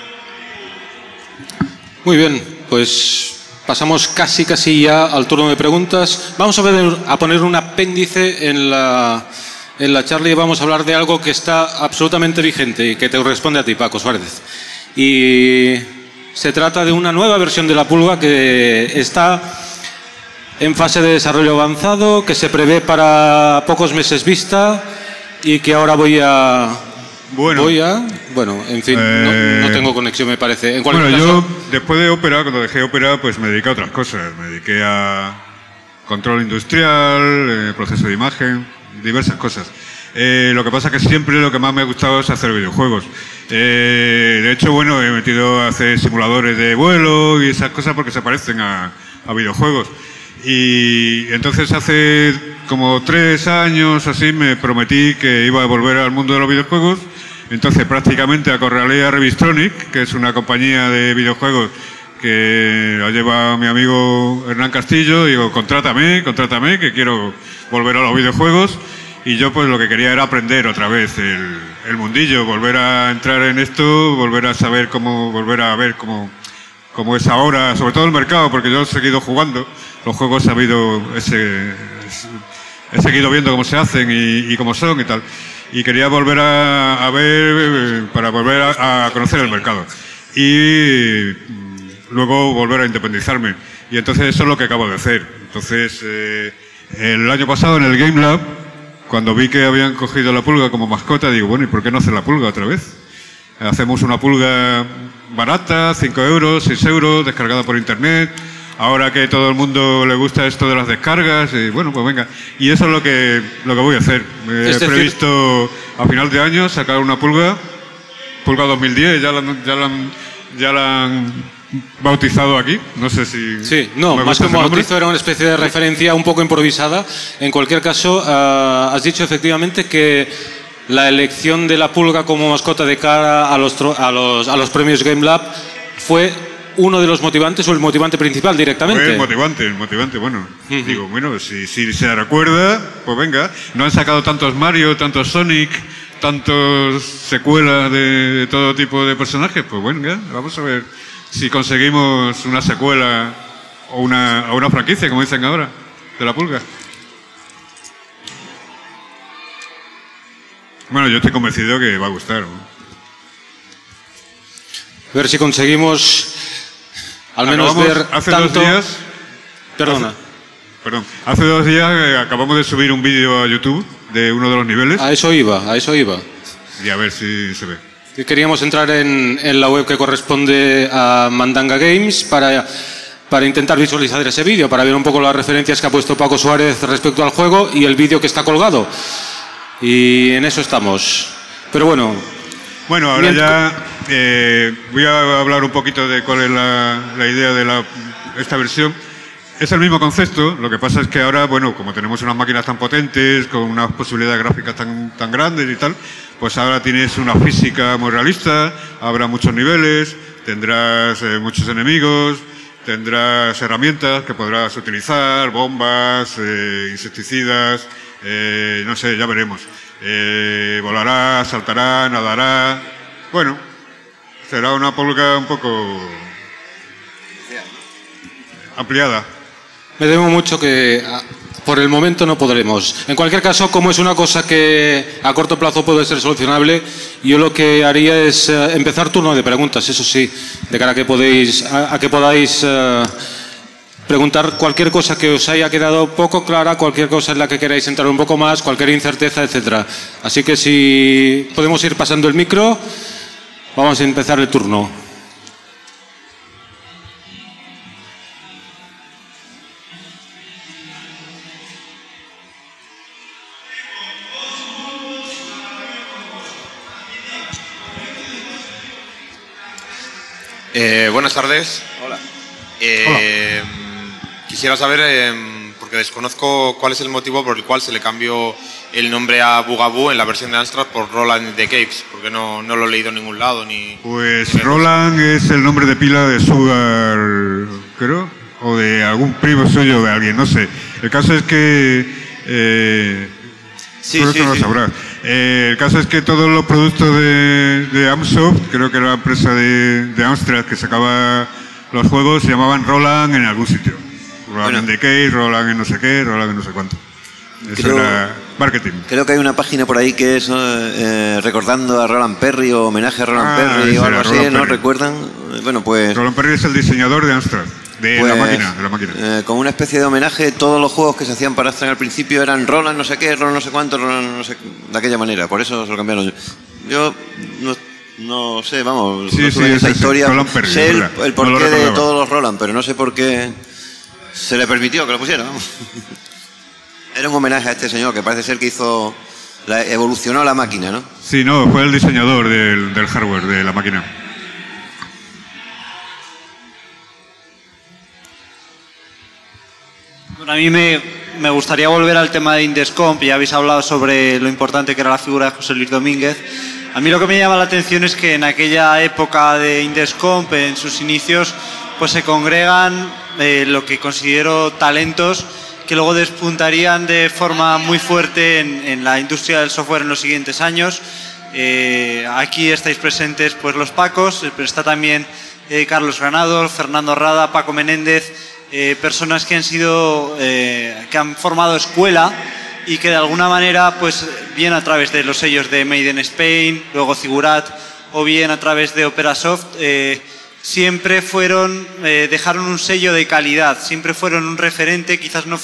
Muy bien, pues pasamos casi ya al turno de preguntas. Vamos a poner un apéndice en la charla y vamos a hablar de algo que está absolutamente vigente y que te corresponde a ti, Paco Suárez. Y se trata de una nueva versión de la Pulga que está en fase de desarrollo avanzado, que se prevé para pocos meses vista y que ahora Bueno, en fin, no tengo conexión, me parece. En cualquier caso, yo después de ópera, cuando dejé ópera, pues me dediqué a otras cosas. Me dediqué a control industrial, proceso de imagen, diversas cosas. Lo que pasa es que siempre lo que más me ha gustado es hacer videojuegos. De hecho, bueno, he metido a hacer simuladores de vuelo y esas cosas porque se parecen a videojuegos. Y entonces hace como 3 años así me prometí que iba a volver al mundo de los videojuegos. Entonces prácticamente acorralé a Revistronic, que es una compañía de videojuegos que la lleva mi amigo Hernán Castillo. Digo, contrátame, que quiero volver a los videojuegos. Y yo pues lo que quería era aprender otra vez el mundillo, volver a entrar en esto, volver a saber volver a ver cómo es ahora, sobre todo el mercado, porque yo he seguido jugando los juegos, he seguido viendo cómo se hacen y cómo son y tal. Y quería volver a ver, para volver a conocer el mercado. Y luego volver a independizarme. Y entonces eso es lo que acabo de hacer. Entonces, el año pasado en el Game Lab, cuando vi que habían cogido la Pulga como mascota, digo, bueno, ¿y por qué no hacer la Pulga otra vez? Hacemos una Pulga barata, 5 euros, 6 euros, descargada por internet. Ahora que todo el mundo le gusta esto de las descargas, y bueno, pues venga. Y eso es lo que voy a hacer. He previsto a final de año sacar una Pulga 2010, ya la han bautizado aquí, no sé si... Sí, no, más que un bautizo, era una especie de referencia un poco improvisada. En cualquier caso, has dicho efectivamente que la elección de la Pulga como mascota de cara a los premios Game Lab fue uno de los motivantes o el motivante principal directamente. Fue el motivante, bueno. Digo, bueno, si se recuerda, pues venga. No han sacado tantos Mario, tantos Sonic, tantos secuelas de todo tipo de personajes, pues venga, vamos a ver si conseguimos una secuela o una franquicia, como dicen ahora, de la Pulga. Bueno, yo estoy convencido que va a gustar, ¿no? A ver si conseguimos al menos ver hace tanto... 2 días... Perdona. Hace 2 días acabamos de subir un vídeo a YouTube de uno de los niveles. A eso iba. Y a ver si se ve. Queríamos entrar en la web que corresponde a Mandanga Games para intentar visualizar ese vídeo, para ver un poco las referencias que ha puesto Paco Suárez respecto al juego y el vídeo que está colgado. Y en eso estamos. Pero bueno... Bueno, ahora ya voy a hablar un poquito de cuál es la idea de esta versión. Es el mismo concepto, lo que pasa es que ahora, bueno, como tenemos unas máquinas tan potentes, con unas posibilidades gráficas tan grandes y tal, pues ahora tienes una física muy realista, habrá muchos niveles, tendrás muchos enemigos, tendrás herramientas que podrás utilizar, bombas, insecticidas, no sé, ya veremos. Volará, saltará, nadará. Bueno, será una Pulga un poco ampliada. Me temo mucho que por el momento no podremos. En cualquier caso, como es una cosa que a corto plazo puede ser solucionable, yo lo que haría es empezar turno de preguntas, eso sí, de cara a que podáis preguntar cualquier cosa que os haya quedado poco clara, cualquier cosa en la que queráis entrar un poco más, cualquier incerteza, etcétera. Así que si podemos ir pasando el micro, vamos a empezar el turno. Buenas tardes. Hola. Quisiera saber, porque desconozco cuál es el motivo por el cual se le cambió el nombre a Bugaboo en la versión de Amstrad por Roland in the Caves, porque no lo he leído en ningún lado. Pues Roland es el nombre de pila de Sugar, creo, o de algún primo suyo, de alguien, no sé. El caso es que... creo que lo sabrás. El caso es que todos los productos de Amsoft, creo que era la empresa de Amstrad que sacaba los juegos, se llamaban Roland en algún sitio. Roland en the Cave, Roland en no sé qué, Roland en no sé cuánto. Eso era marketing. Creo que hay una página por ahí que es recordando a Roland Perry o homenaje a Roland Perry o algo así, ¿no? ¿Recuerdan? Bueno, pues... Roland Perry es el diseñador de Amstrad. De la máquina. Como una especie de homenaje, todos los juegos que se hacían para Amstrad al principio eran Roland no sé qué, Roland no sé cuánto, Roland no sé qué, de aquella manera, por eso se lo cambiaron. Yo no sé, vamos, no sé esa historia, Perry, sé el porqué de todos los Roland, pero no sé por qué se le permitió que lo pusiera, vamos. Era un homenaje a este señor que parece ser que evolucionó la máquina, ¿no? Sí, no, fue el diseñador del hardware de la máquina. Bueno, a mí me gustaría volver al tema de Indescomp. Ya habéis hablado sobre lo importante que era la figura de José Luis Domínguez. A mí lo que me llama la atención es que en aquella época de Indescomp, en sus inicios, pues se congregan lo que considero talentos que luego despuntarían de forma muy fuerte en la industria del software en los siguientes años. Aquí estáis presentes pues los Pacos, pero está también Carlos Granados, Fernando Rada, Paco Menéndez, personas que han sido que han formado escuela y que de alguna manera pues bien a través de los sellos de Made in Spain, luego Zigurat, o bien a través de Operasoft, siempre fueron dejaron un sello de calidad, siempre fueron un referente, quizás no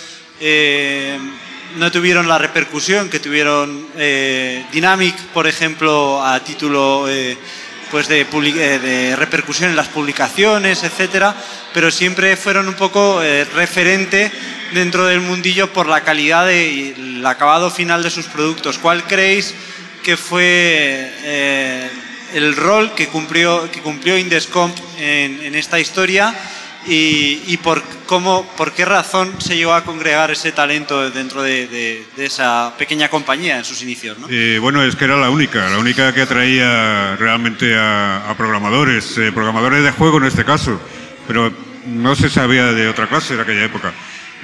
tuvieron la repercusión que tuvieron Dynamic, por ejemplo, a título pues de repercusión en las publicaciones, etcétera, pero siempre fueron un poco referente dentro del mundillo por la calidad y el acabado final de sus productos. ¿Cuál creéis que fue el rol que cumplió Indescomp en esta historia y por qué razón se llegó a congregar ese talento dentro de esa pequeña compañía en sus inicios, ¿no? Bueno, es que era la única que atraía realmente a programadores de juego en este caso, pero no se sabía de otra clase en aquella época.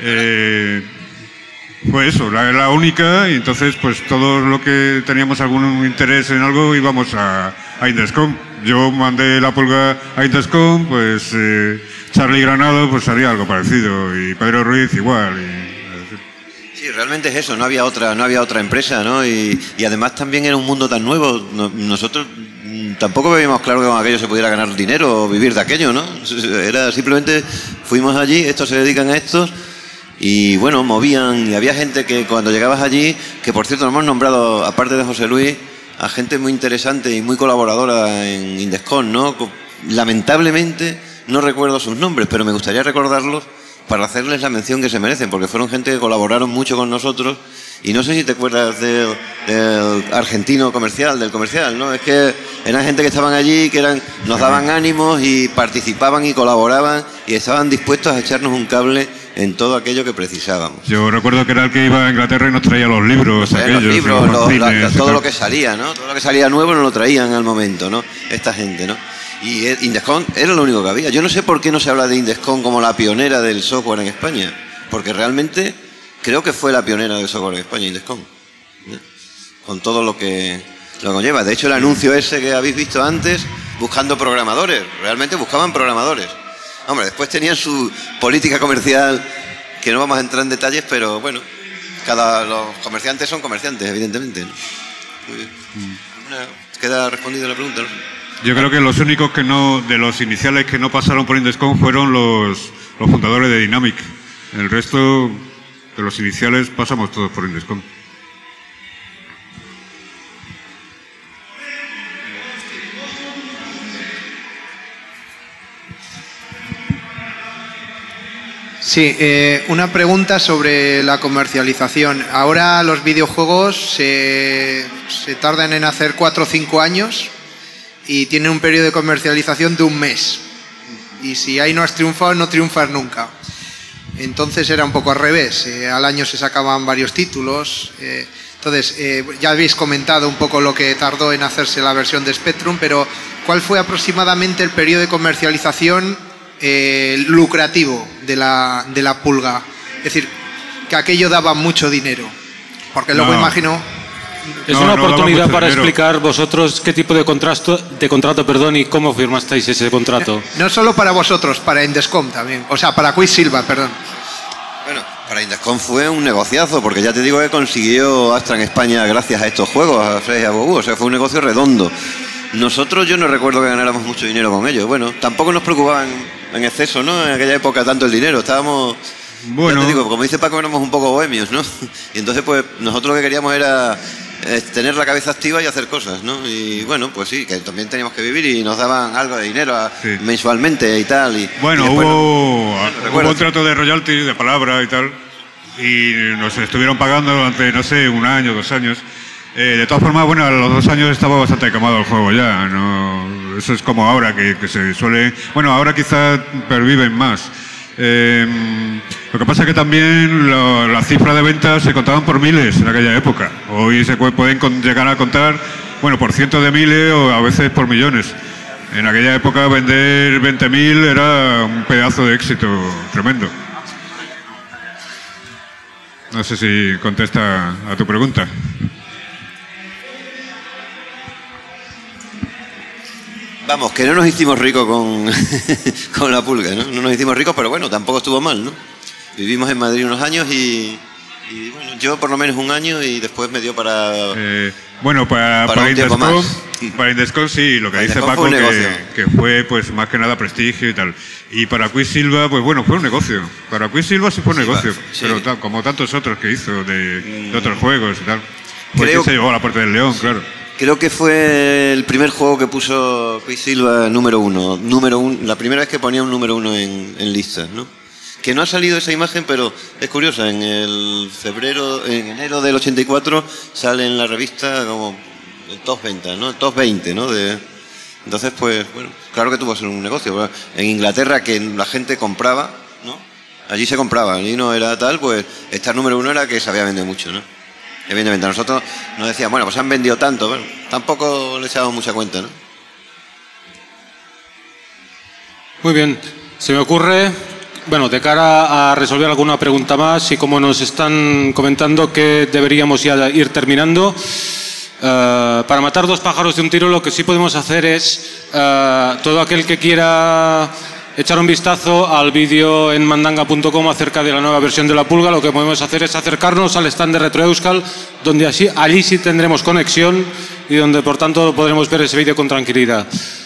Fue eso, la única, y entonces pues todos los que teníamos algún interés en algo íbamos a Indescomp. Yo mandé la pulga a Indescomp, pues Charlie Granado pues haría algo parecido, y Pedro Ruiz igual. Sí, realmente es eso, no había otra empresa, ¿no? Y además también era un mundo tan nuevo, nosotros tampoco veíamos claro que con aquello se pudiera ganar dinero o vivir de aquello, ¿no? Era simplemente, fuimos allí, estos se dedican a estos, y bueno, movían, y había gente que cuando llegabas allí, que por cierto nos hemos nombrado, aparte de José Luis, a gente muy interesante y muy colaboradora en Indescomp, ¿no? Lamentablemente no recuerdo sus nombres, pero me gustaría recordarlos para hacerles la mención que se merecen, porque fueron gente que colaboraron mucho con nosotros, y no sé si te acuerdas del argentino comercial, del comercial, ¿no? Es que eran gente que estaban allí, que nos daban ánimos y participaban y colaboraban y estaban dispuestos a echarnos un cable en todo aquello que precisábamos. Yo recuerdo que era el que iba a Inglaterra y nos traía los libros, todo lo que salía, ¿no? Todo lo que salía nuevo nos lo traían al momento, ¿no? Esta gente, ¿no? Y Indescomp era lo único que había. Yo no sé por qué no se habla de Indescomp como la pionera del software en España, porque realmente creo que fue la pionera del software en España, Indescomp, ¿no? Con todo lo que conlleva. De hecho, el anuncio ese que habéis visto antes, buscando programadores, realmente buscaban programadores. Hombre, después tenían su política comercial, que no vamos a entrar en detalles, pero bueno, los comerciantes son comerciantes, evidentemente, ¿no? Muy bien. ¿Queda respondida la pregunta, no? Yo creo que los únicos de los iniciales que no pasaron por Indescomp fueron los fundadores de Dynamic. El resto de los iniciales pasamos todos por Indescomp. Sí, una pregunta sobre la comercialización. Ahora los videojuegos se tardan en hacer 4 o 5 años y tiene un periodo de comercialización de 1 mes. Y si ahí no has triunfado, no triunfas nunca. Entonces era un poco al revés. Al año se sacaban varios títulos. Entonces, ya habéis comentado un poco lo que tardó en hacerse la versión de Spectrum, pero ¿cuál fue aproximadamente el periodo de comercialización lucrativo de la Pulga? Es decir, que aquello daba mucho dinero. Porque luego imagino... Es una oportunidad para explicar vosotros qué tipo de contrato y cómo firmasteis ese contrato. No solo para vosotros, para Indescom también. O sea, para Quicksilva, perdón. Bueno, para Indescom fue un negociazo, porque ya te digo que consiguió Astra en España gracias a estos juegos, a Fred y a Bobu. O sea, fue un negocio redondo. Nosotros, yo no recuerdo que ganáramos mucho dinero con ellos. Bueno, tampoco nos preocupaban en exceso, ¿no? En aquella época tanto el dinero. Estábamos... Bueno, ya te digo, como dice Paco, éramos un poco bohemios, ¿no? Y entonces, pues, nosotros lo que queríamos era tener la cabeza activa y hacer cosas, ¿no? Y bueno, pues sí, que también teníamos que vivir y nos daban algo de dinero mensualmente y tal. Y, bueno, y después, hubo un trato de royalty, de palabra y tal, y nos estuvieron pagando durante, no sé, 1 año, 2 años. De todas formas, bueno, a los 2 años estaba bastante quemado el juego ya, ¿no? Eso es como ahora, que se suele... Bueno, ahora quizá perviven más. Lo que pasa es que también la cifra de ventas se contaban por miles en aquella época. Hoy se pueden llegar a contar, bueno, por cientos de miles o a veces por millones. En aquella época vender 20.000 era un pedazo de éxito tremendo. No sé si contesta a tu pregunta. Vamos, que no nos hicimos ricos con la Pulga, ¿no? No nos hicimos ricos, pero bueno, tampoco estuvo mal, ¿no? Vivimos en Madrid unos años y bueno, yo por lo menos 1 año y después me dio para... bueno, para Indescom sí, lo que dice Paco, que fue pues más que nada prestigio y tal. Y para Quicksilva, pues bueno, fue un negocio. Para Quicksilva sí fue un negocio, sí. Pero como tantos otros que hizo de otros juegos y tal. Porque se llevó a la Puerta del León, claro. Creo que fue el primer juego que puso Quicksilva número 1, la primera vez que ponía un número 1 en listas, ¿no? Que no ha salido esa imagen, pero es curiosa. En enero del 84 sale en la revista como el top 20, ¿no? El top 20, ¿no? Entonces, pues, bueno, claro que tuvo que ser un negocio. En Inglaterra, que la gente compraba, ¿no? Allí se compraba, allí no era tal, pues estar número 1 era que se había vendido mucho, ¿no? Evidentemente, a nosotros nos decían, bueno, pues han vendido tanto, bueno, tampoco le echábamos mucha cuenta, ¿no? Muy bien, se me ocurre, bueno, de cara a resolver alguna pregunta más y como nos están comentando que deberíamos ya ir terminando, para matar 2 pájaros de un tiro lo que sí podemos hacer es, todo aquel que quiera echar un vistazo al vídeo en mandanga.com acerca de la nueva versión de la Pulga, lo que podemos hacer es acercarnos al stand de Retro Euskal, donde allí sí tendremos conexión y donde por tanto podremos ver ese vídeo con tranquilidad.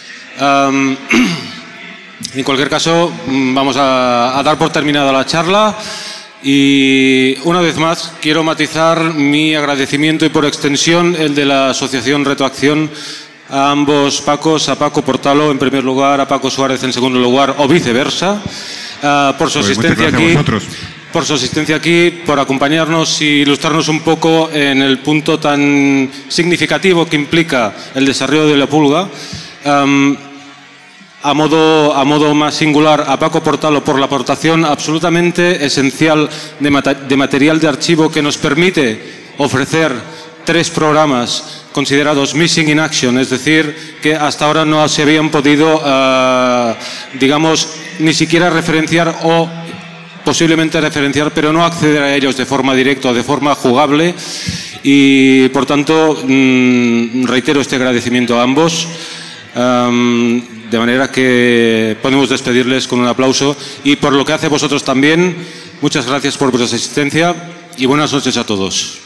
En cualquier caso, vamos a dar por terminada la charla y una vez más quiero matizar mi agradecimiento y por extensión el de la Asociación Retroacción a ambos Pacos, a Paco Portalo en primer lugar, a Paco Suárez en segundo lugar o viceversa, por su asistencia aquí. Por su asistencia aquí, por acompañarnos y ilustrarnos un poco en el punto tan significativo que implica el desarrollo de la Pulga. A modo más singular a Paco Portalo por la aportación absolutamente esencial de material de archivo que nos permite ofrecer 3 programas considerados Missing in Action, es decir, que hasta ahora no se habían podido, digamos, ni siquiera referenciar o posiblemente referenciar, pero no acceder a ellos de forma directa o de forma jugable. Y, por tanto, reitero este agradecimiento a ambos. De manera que podemos despedirles con un aplauso y por lo que hace vosotros también, muchas gracias por vuestra asistencia y buenas noches a todos.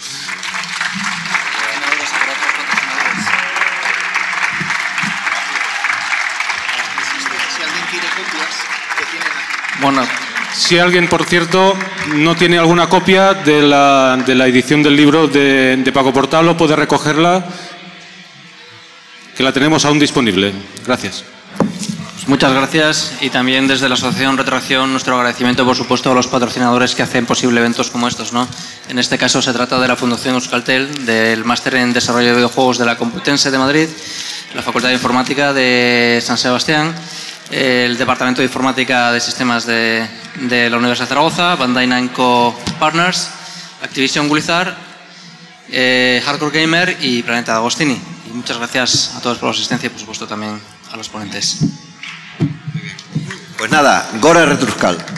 Bueno, si alguien, por cierto, no tiene alguna copia de la edición del libro de Paco Portalo, puede recogerla, que la tenemos aún disponible. Gracias. Muchas gracias y también desde la Asociación Retroacción nuestro agradecimiento, por supuesto, a los patrocinadores que hacen posible eventos como estos, ¿no? En este caso se trata de la Fundación Euskaltel, del Máster en Desarrollo de Videojuegos de la Complutense de Madrid, la Facultad de Informática de San Sebastián, el Departamento de Informática de Sistemas de la Universidad de Zaragoza, Bandai Namco Partners, Activision Blizzard, Hardcore Gamer y Planeta Agostini. Y muchas gracias a todos por la asistencia y por supuesto también a los ponentes. Pues nada, Gora Retruscal.